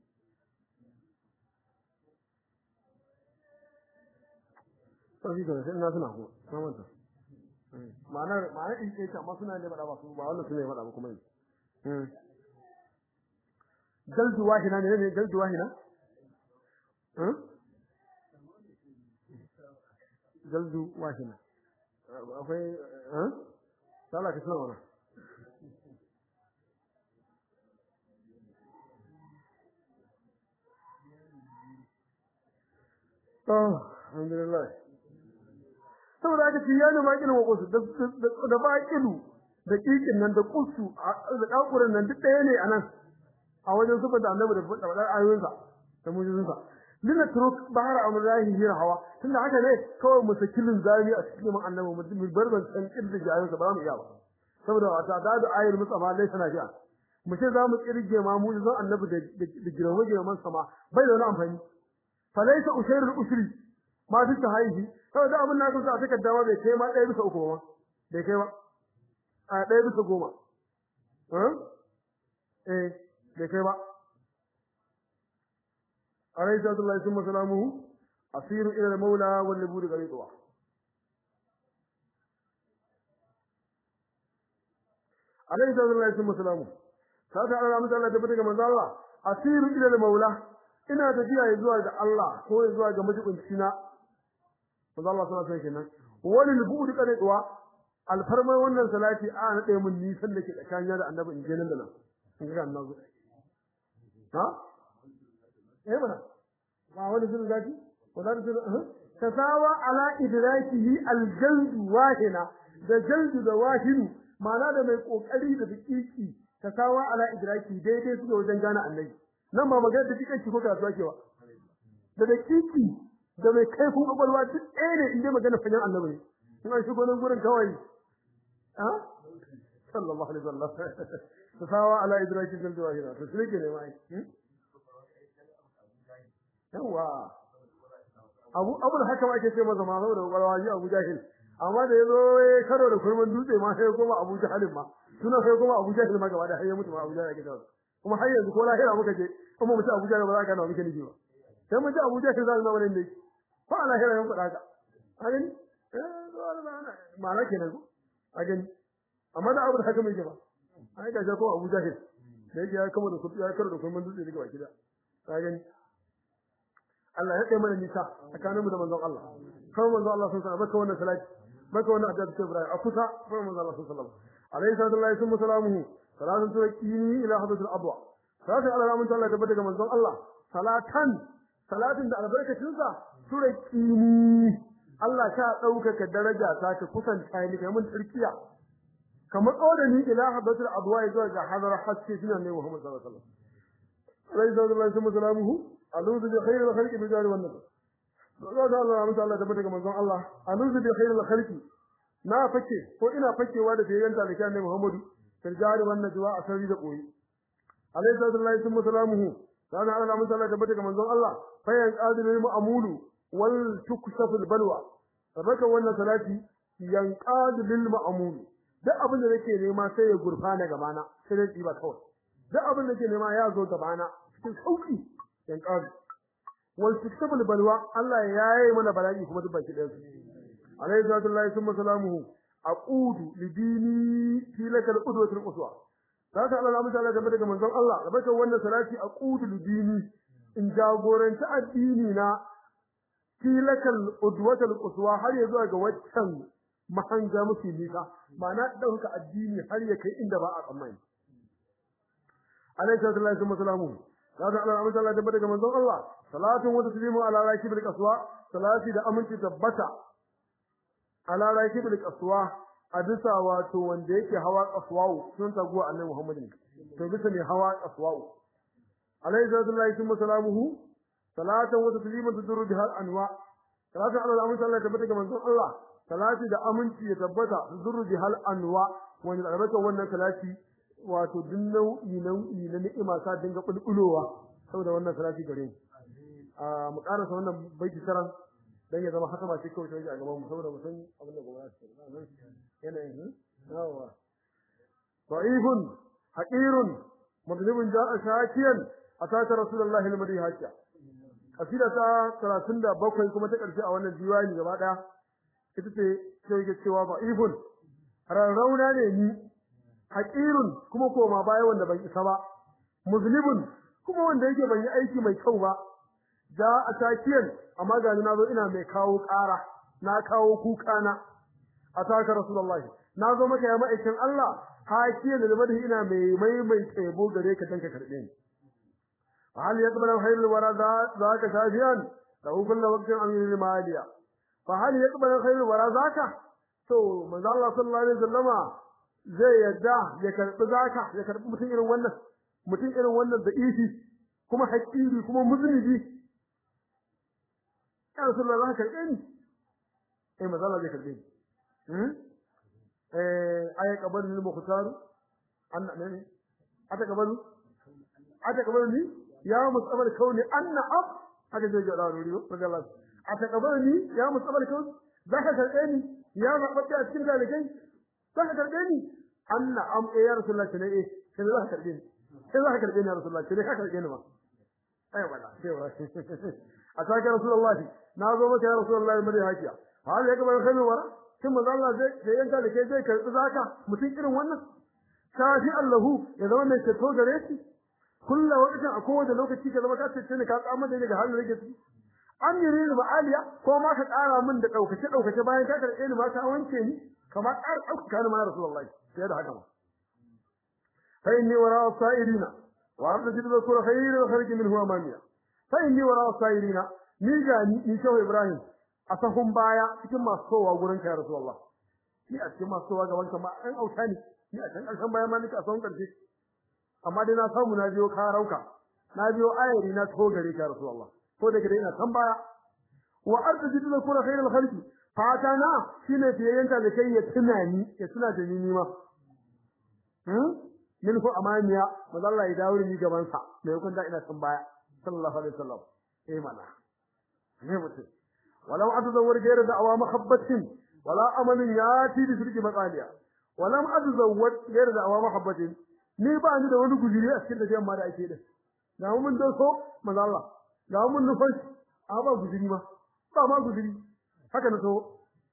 sai da sai na suna ko samanta ma'ana ma'ana din ce amma suna ne faɗa ba su ba wannan suna ne faɗa ba kuma eh jaldu wahina ne ne jaldu wahina eh jaldu wahina akwai eh sala ka suna wannan oh alhamdulillah saboda aka ciya ne bakin wakosu da da bakilu da kikin nan da kusu da kakurin nan duk ɗaya ne anan a wajen zuba da annabi da fadar ayoyinsa da mujizunsa lina turuk bahara amrahi hira hawa tunda haka ne kawai musakilin zami a cikin man annabi mu barban san kirda ayoyinsa ba mu iya ba saboda wata da da ayoyin musafa dai sana jiya mu ce za mu kirge ma mujizun annabi da da girma girman sama bai da wani amfani falaisa ushairul usri ma duk haihi sai da abin na kusa a take dawa bai kai ma ɗaya bisa uku ba bai kai ba a ɗaya bisa goma eh eh bai kai ba alayhi sallallahu alaihi wasallam asiru ila al-maula wal libud gharitwa alayhi sallallahu alaihi wasallam sai da Allah mutalla ta fita ga manzo Allah asiru ila al-maula ina tafiya zuwa ga Allah ko zuwa ga majibinci na manzo Allah sallallahu alaihi wasallam wani bu'ud kane duwa alfarmai wannan salati a na dai mun nisan dake tsakanin da annabi inje nan da nan in ga annabi ha eh bana ba wani sun zaki wala sun tasawa ala idrakihi aljald wahina da jald da wahinu ma'ana da mai kokari da dakiki tasawa ala idraki daidai suke wajen gane annabi nan ba magana da kike ko kasuwa ke ba da dakiki da mai kaifin kwakwalwa duk ɗaya ne inda magana fagen annabi ne in an shigo nan gurin kawai ha sallallahu alaihi wasallam tasawa ala idraki dal jawahira to shi ne mai yawa abu abu da haka ake ce masa ma saboda kwakwalwa ji Abu Jahil amma da yazo ya karo da kurman dutse ma sai kuma Abu Jahil ma suna sai kuma Abu Jahil ma gaba da har ya mutu ma Abu Jahil yake dawo kuma har yanzu ko lahira muka je kuma mutu Abu Jahil ba za ka nawa muke nufi ba sai mu ji Abu Jahil zai zama nan dai ko a lahira yan fada ka a gani eh ma na kenan ko a gani amma da Abu haka mai ba ai ga ko Abu Jahil da yake ya kama da kudi ya karo da kurman dutse daga baki da ka gani Allah ya kai mana nisa tsakaninmu da manzon Allah kuma manzon Allah sallallahu alaihi wasallam wannan salati maka wannan addu'a ta Ibrahim a kusa kuma manzon Allah sallallahu alaihi wasallam alayhi salatu wassalamu salatu turqini ila hadratil adwa salatu ala rahmatin Allah tabbata ga manzon Allah salatan salatin da albarkacin sa turqini Allah ka daukaka daraja ta ka kusanta ni kai mun turkiya kamar odani ila hadratil adwa zuwa ga hadar haske sunan ne Muhammad sallallahu alaihi wasallam alayhi salatu wassalamu aluzu bi khairil khalqi bi jari wannan Allah Allah rahmatu Allah tabbata ga manzon Allah aluzu bi khairil khalqi na fake ko ina fakewa da fiyen ta da kan Muhammadu fil jari wannan juwa asari da koyi alayhi sallallahu wasallamu sana Allah rahmatu Allah tabbata ga manzon Allah fayan qadirul ma'mulu wal tuksaful balwa tabbata wannan salati yan qadirul ma'mulu duk abin da nake nema sai ya gurfana gabana sai dai ba kawai duk abin da nake nema ya zo gabana cikin sauki yan ƙari wal tuktabul balwa Allah ya yayi mana bala'i kuma duk baki ɗaya su alayhi salatu wallahi salamuhu aqudu lidini fi lakal qudwatul quswa saka Allah rahmatu Allah tabbata ga manzon Allah tabbata wannan salati aqudu lidini in jagoranci addini na tilakal udwatul quswa har ya zuwa ga waccan mahanga muke nisa ma'ana dauka addini har ya kai inda ba a tsammani alaihi salatu wassalamu kaza Allah amma Allah tabbata ga manzon Allah salatu wa taslimu ala rakibil qaswa salati da aminci tabbata ala rakibil qaswa a bisa wato wanda yake hawa qaswa sun taguwa annabi Muhammadin to bisa ne hawa qaswa alaihi salatu wassalamu salatu wa taslimu tudurru bihal anwa salatu ala amma Allah tabbata ga manzon Allah salati da aminci ya tabbata tudurru bihal anwa wanda tabbata wannan salati wato duk nau'i nau'i na ni'ima sa dinga bulbulowa saboda wannan salati gare mu a mu karasa wannan baiti taran dan ya zama haka ba shi kawai a gaban mu saboda mu san abin da gobe za su yana yin yawa da'ifun haqirun mudlibun ja'a shakiyan ataka rasulullahi al-madhi hakiya kasida ta talatin da bakwai kuma ta karshe a wannan diwani gaba daya ita ce sai ga cewa da'ifun rarrauna ne ni haqirun kuma koma baya wanda ban isa ba muzlibun kuma wanda yake ban yi aiki mai kyau ba da atakiyan amma ga na zo ina mai kawo ƙara na kawo kuka na ataka rasulullahi na zo maka ya ma'aikin Allah hakiyan da bada ina mai mai mai tsebo gare ka danka karbe ni hal yaqbalu khairul wara zaka shafiyan lahu kullu waqtin amin maliya fa hal yaqbalu khairul wara zaka to manzo Allah sallallahu alaihi wasallama zai yadda ya karbi zaka ya karbi mutum irin wannan mutum irin wannan da ishi kuma haƙiri kuma muznibi ya Rasulullah zaka karbe ni eh manzo Allah zai karbe ni hmm eh ayi kabarin lil mukhtar anna ne ata kabarin ata kabarin ni ya musabal kauni anna ab haka zai ga dawo riyo radiyallahu ata kabarin ni ya musabal kauni zaka karbe ni ya mabata a cikin dalikai zaka karbe ni anna am ya Rasulullah ne eh sai zaka karbe ni sai zaka karbe ni ya Rasulullah sai ka karbe ni ba ayo wala sai wa ataka Rasulullah na zo maka ya Rasulullah mai hakiya hal ya kabarin kai wara kin manzo Allah zai sai yanka da kai zai karbi zaka mutum irin wannan shafi Allahu ya zama mai ceto gare shi kullu waqtin a kowace lokaci ka zama ka ce ne ka tsamma da daga halin rage shi an yi rini ma'aliya ko ma ka ƙara min da daukace daukace bayan ka karbe ni ma ka wanke ni kamar ƙar dauka ni ma Rasulullahi sai da haka ma fa inni wara sa'irina wa arju bi dhikra khayr kharij minhu amaniya fa inni wara sa'irina ni ga ni ni shaw Ibrahim a sahun baya cikin masu sowa gurin ka Rasulullah ni a cikin masu sowa gaban ka ma an auta ni ni a can ƙarshen baya ma nika a sahun ƙarshe amma dai na samu na biyo ka rauka na biyo ayari na to gare ka Rasulullah ko da gare ina kan baya wa arju bi dhikra khayr kharij fata na shine fiyayenta da kai ya tunani ya tuna da ni ma hmm min ko amaniya manzo Allah ya dawo ni gaban sa mai kun da ina kan baya sallallahu alaihi wasallam eh mana ne mutum walau atazawwar gaira da awa mahabbatin wala amalin yati bi sirri maqaliya walam atazawwar gaira da awa mahabbatin ni ba ni da wani gujiri a cikin da jama'a da ake da ga mun da so manzo Allah ga mun nufin a ba gujiri ma ba ma gujiri haka na so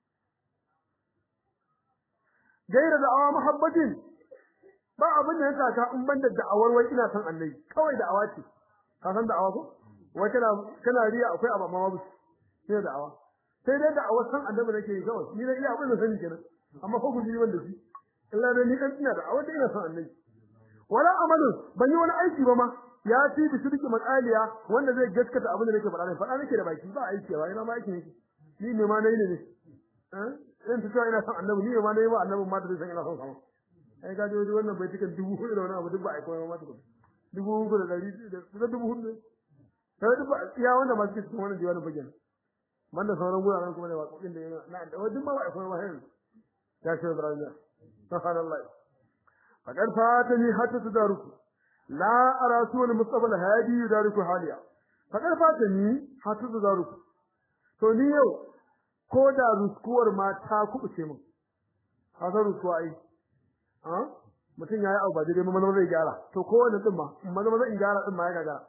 gaira da awa mahabbatin ba abin da yasa ka in banda da'awar wai ina san annabi kawai da'awa ce ka san da'awa ko wai kana kana riya akwai abu ma babu sai da'awa sai dai da'awar san annabi nake yi kawai ni da iya abin da sani kenan amma ko gujiri wanda shi illa da ni kan ina da'awar da ina san annabi wala amalu ban yi wani aiki ba ma ya ci bi shirki matsaliya wanda zai gaskata abin da nake faɗa ne faɗa nake da baki ba aiki ba ina ma aiki ne ni ne ma nayi ne eh in ta ina san annabi ni ne ma nayi ba annabi ma da zai san ina son sama ai ga dai wannan bai tukan dubu hudu da wani abu duk ba ai koyi ma tukun dubu hudu da dari da dubu hudu sai duk ya wanda ma suke cikin wannan diwanin bagen banda sauran guraren kuma da waƙoƙin da yana na da wajen ba ai koyi ma hin ya shi Ibrahim subhanallah faqad fatani hatta tudaruku la ara rasul mustafa al-hadi yudaruku haliya faqad fatani hatta tudaruku to ni yau ko da ruskuwar ma ta kubuce min hazar ruskuwa ai ha mutum yayi abu ba dai mun zai gyara to ko wanda din ma mun zama zan gyara din ma ya gagara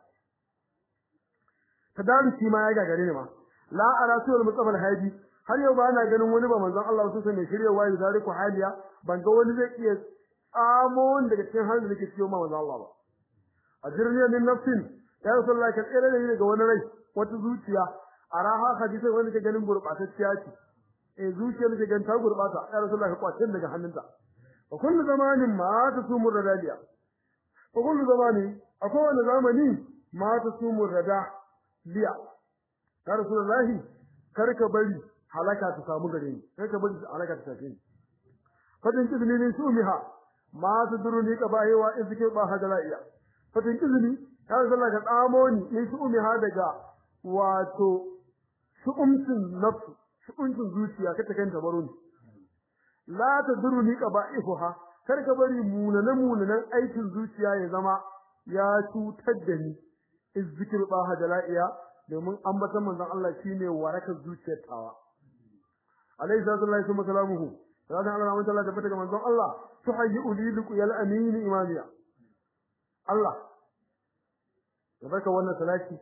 tadaruki ma ya gagare ne ma la ara rasul mustafa al-hadi har yau ba na ganin wani ba manzon Allah su sai ne shiryewa yudaruku haliya ban ga wani zai iya tsamo daga cikin halin da ke cikin manzon Allah ba ajirni min nafsin ya Rasulullah ka tsere da ni daga wani rai wata zuciya araha hadisi wanda ke ganin gurbatacciya ce eh zuciyar da ganin ta gurbata ya Rasulullah ka kwace daga hannunta wa kullu zamanin ma tasumu radaliya wa kullu zamanin akwai wani zamani ma tasumu rada liya ya Rasulullah karka bari halaka ta samu gare ni karka bari halaka ta tafi fadin kizini ne su miha ma tuduruni ka bayewa in suke ba hadalaiya fadin kizini ya Rasulullah ka tsamo ni in su miha daga wato shu'umcin nafsu shu'umcin zuciya ka ta kanta baro ni la tuduruni ka baifuha karka bari munanan munanan aikin zuciya ya zama ya cutar da ni in zikir ba hadalaiya domin ambatan manzon Allah shine warakar zuciyar tawa alayhi sallallahu wa sallamuhu sai Allah mun talla tabbata ga manzon Allah tuhayyu li liqiyal amin imaniya Allah ya barka wannan salati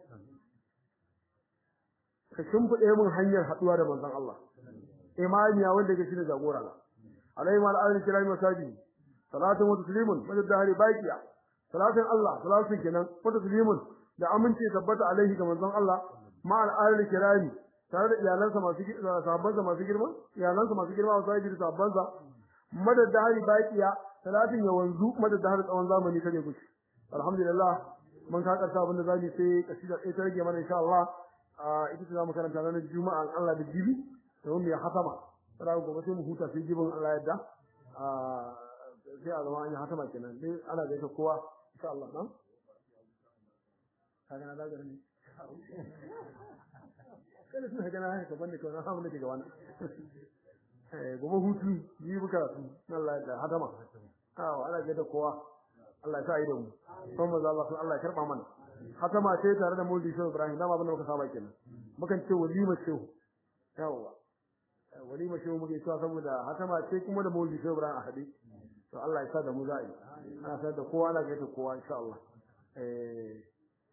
ka shimfide mun hanyar haduwa da manzon Allah imaniya wanda yake shine jagora na alayhi wa alihi kirami masaji salatu wa taslimun madad dahri baqiya salatin Allah salatu kenan wa taslimun da aminci tabbata alaihi ga manzon Allah ma al-alihi kirami tare da iyalansa masu sahabbansa masu girma iyalansa masu girma wasu sahibi da sahabbansa madad dahri baqiya salatin ya wanzu madad dahri tsawon zamani kare gushi alhamdulillah mun ka karta abin da zamu sai kasida ɗaya ta rage mana insha Allah ita ce zamu karanta ranar juma'a Allah da jibi to mu ya hatama sai gobe sai mu huta sai jibin Allah yadda sai a zama an yi hatama kenan dai ana gaita kowa insha Allah nan kaga na daga ne kada su haka na haka banda ko na hamu nake ga wannan eh gobe hutu yi buka su Allah ya hatama awa ana gaita kowa Allah ya sa ido mu kuma Allah Allah ya karba mana hatama ce tare da Maulidi Shehu Ibrahim dama abin da muka saba kenan mukan ce walima shehu yawa walima shehu muke cewa saboda hatama ce kuma da Maulidi Shehu Ibrahim a hadi to Allah ya sa da mu za'i ana sa da kowa ana gaita kowa insha Allah eh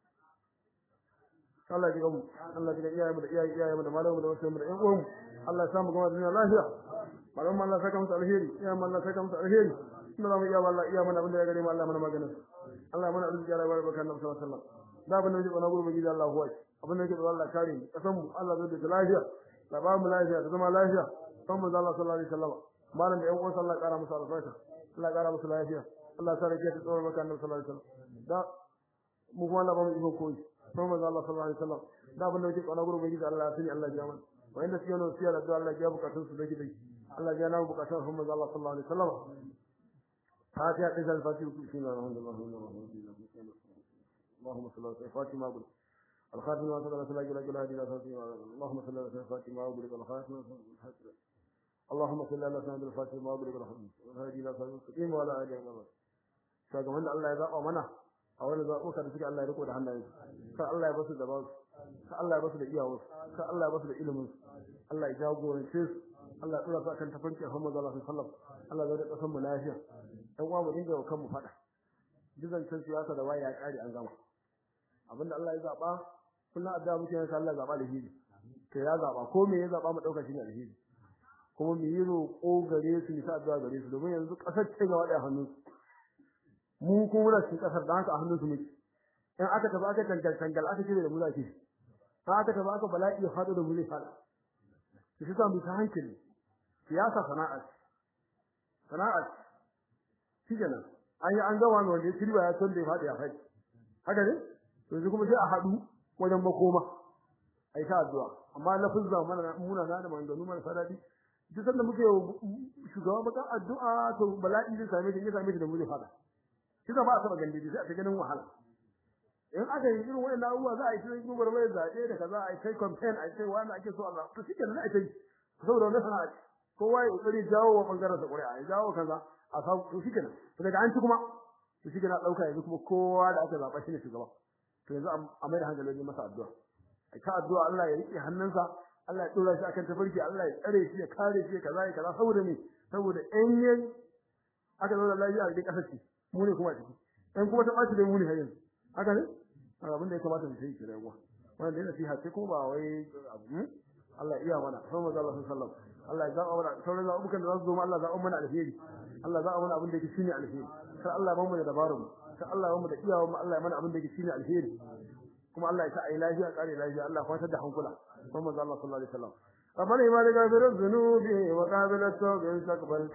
Allah ya gamu Allah ya iyaye mu da iyaye iyaye mu da malamu da wasu mu da ƴan uwan Allah ya samu gama duniya lafiya malamu Allah saka musu alheri iyaye Allah saka musu alheri inna ma iya wallahi iya mana abinda ya gare mu Allah mana maganar Allah mana arziki ya rabar bakan Nabi sallallahu alaihi wasallam da abin da yake bana gurbi gida Allah huwa abin da yake Allah kare mu kasan mu Allah zai da lafiya da ba mu lafiya da zama lafiya san mu Allah sallallahu alaihi wasallam malam da ƴan uwan Allah kara musu albarka Allah kara musu lafiya Allah ya rike ta tsawon bakan Nabi sallallahu alaihi wasallam da mu kuma Allah ba mu iko koyi san mu Allah sallallahu alaihi wasallam da abin da yake bana gurbi gida Allah sai Allah ya mana wa inda suke nan siyar da Allah ya bukatun su dake dake Allah ya namu bukatun mu Allah sallallahu alaihi wasallam فاتحة إذا الفاتحة بسم الله الرحمن الرحيم اللهم صل على فاطمة أبو الخاتم ما صلى الله عليه وسلم اللهم صل على فاطمة أبو الخاتم اللهم صل على سيدنا الفاطمة أبو الرحمن وهذه لا تستقيم ولا أجل الله شاكم أن الله يذاق منا أو أن ذاق وكذا شيء الله يركض عنه فالله يبصر دباغ فالله يبصر إياه فالله يبصر إلمه الله يجاوب ونشيس Allah ya tsara kan tafanki Muhammad sallallahu alaihi wasallam Allah zai da kasan mu lafiya dan uwa mu dinga kan mu fada dizan can siyasa da waya ya kare an gama abinda Allah ya zaba kullun addu'a muke yin Allah ya zaba alheri to ya zaba ko me ya zaba mu dauka shi ne alheri kuma mu yi roƙo gare su mu sa addu'a gare su domin yanzu kasar ce ga wadai hannu mu ko muna cikin kasar da haka a hannun su muke in aka tafi aka tangal tangal aka ce da mu zaki aka tafi aka bala'i ya fado da mu zai fada shi ta mu ta hankali siyasa sana'a sana'a shi kenan an yi an gawa wanda ya kirba ya son da ya faɗi ya faɗi haka ne to kuma sai a haɗu wajen makoma ai ta addu'a amma lafuzza mana muna na da mandanu mana sadadi duk sanda muke shugaba baka addu'a to bala'i zai same shi ya same shi da mu zai faɗa shi ba a saba gandi sai a ta ganin wahala in aka yi irin wannan abubuwa za a yi cikin gubar mai zaɓe da kaza a yi kai campaign a yi kai wani ake so Allah to shi kenan a yi saboda wannan sana'a kowa ya kokari jawo wa bangaren sa ƙuri'a ya jawo kaza a samu to shi kenan to daga an ci kuma to shi kenan dauka yanzu kuma kowa da aka zaba shi ne shugaba to yanzu a mai da hankali wajen masa addu'a ai ka addu'a Allah ya rike hannunsa Allah ya dora shi akan tafarki Allah ya tsare shi ya kare shi kaza ya kaza saboda me saboda in yin aka zo da lafiya a cikin kasar ce mu ne kuma ciki in kuma ta bashi da mu ne har yanzu haka ne abin da ya kamata mu sai kira yawa wannan da nasiha ce ko ba wai abu Allah iya mana sallallahu alaihi wasallam Allah ya zaba mana sauran zabukan da za su zo Allah zaba mana alheri Allah zaba mana abin da yake shine alheri sai Allah ya bamu da dabarun sai Allah ya bamu da iyawan mu Allah ya mana abin da yake shine alheri kuma Allah ya sa ai lafiya kare lafiya Allah kwatar da hankula kuma manzo Allah sallallahu alaihi wasallam ربنا ما لغفر الذنوب وقابل التوب يستقبل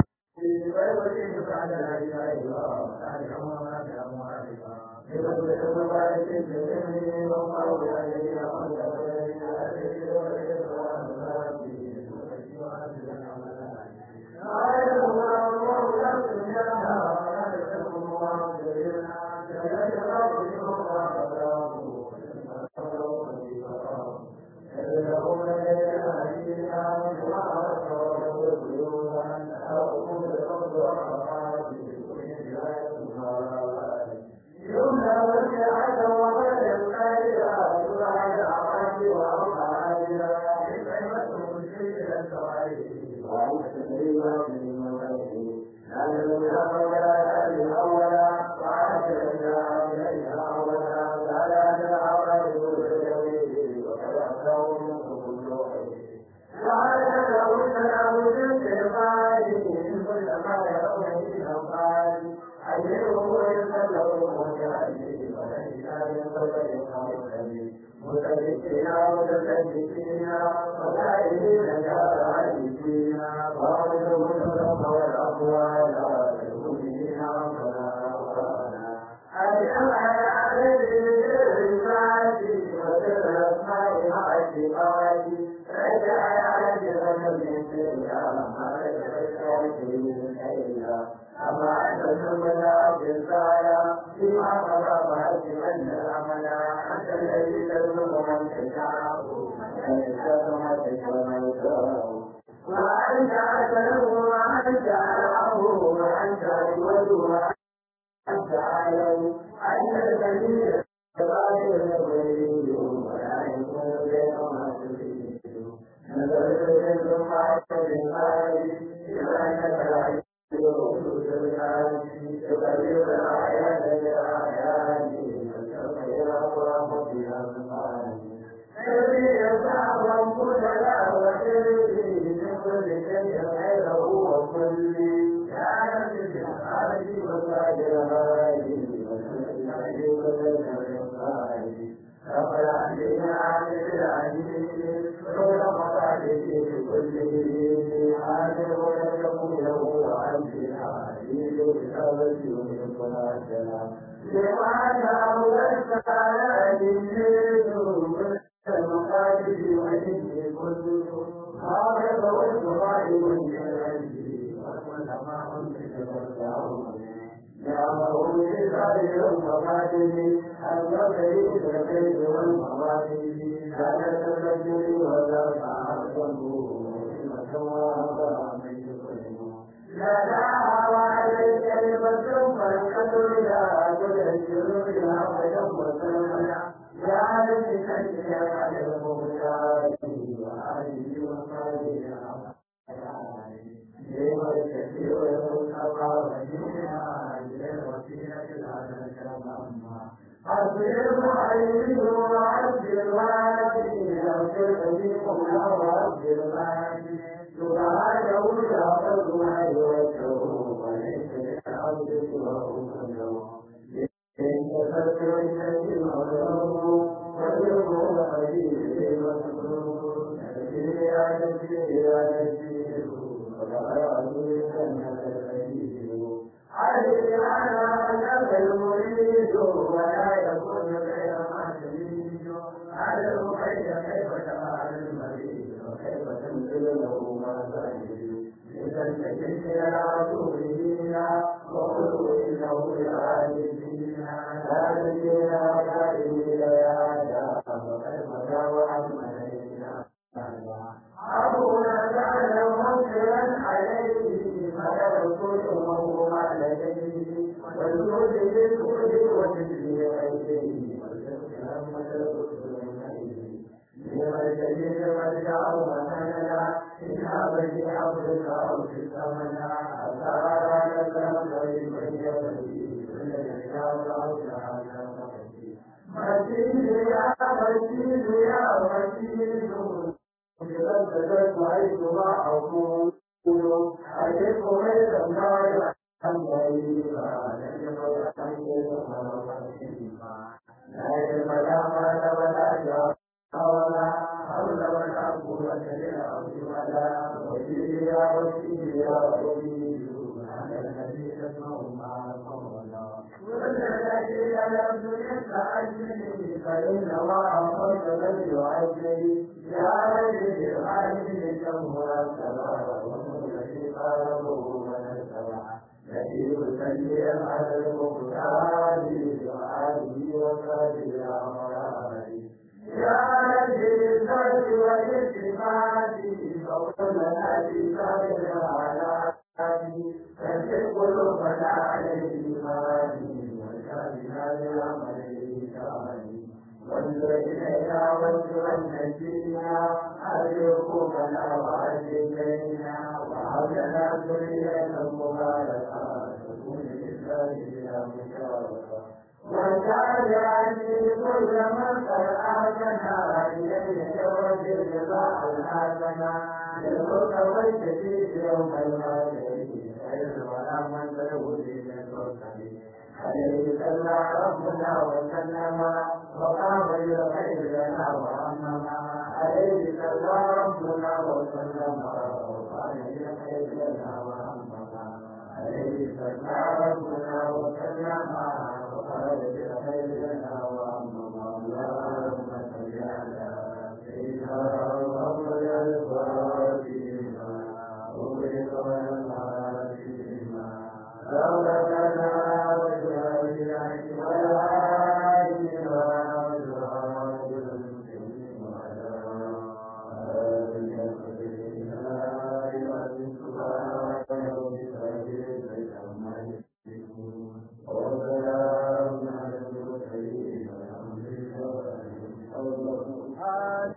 لا علم لا مال ولا جاه ولا حول ولا قوة إلا بالله وجيه يا وجيه يا وجيه على الذي تسمع ما قولا والذي لم يستعجلني فإن الله فضل يعجلني يا وجيه العالم جمهور السماء والذي قاله ونسمع الذي يسلم على المختار وآله وصحبه أمراره يا رجل الزرع والاتفاق فوقنا الذي صبر على فانزل قلوبنا على الإيمان وشأننا بعمل الإنسان وانظر إلينا وانظر النجينا أرجوكمنا وأجلنا وهب لنا ذرية مباركة تكون لله بلا مشاركة وجعل عني كل من قد آتنا إليه توجه رضا الحسنة للمتوجه في يوم المعين خير ولا من له للمرسلين عليه صلى ربنا وسلم وقام بالخير لنا وأمنا عليه صلى ربنا وسلم وقام بالخير لنا وأمنا عليه صلى ربنا وسلم وقال بالخير لنا وأمنا اللهم صل على سيدنا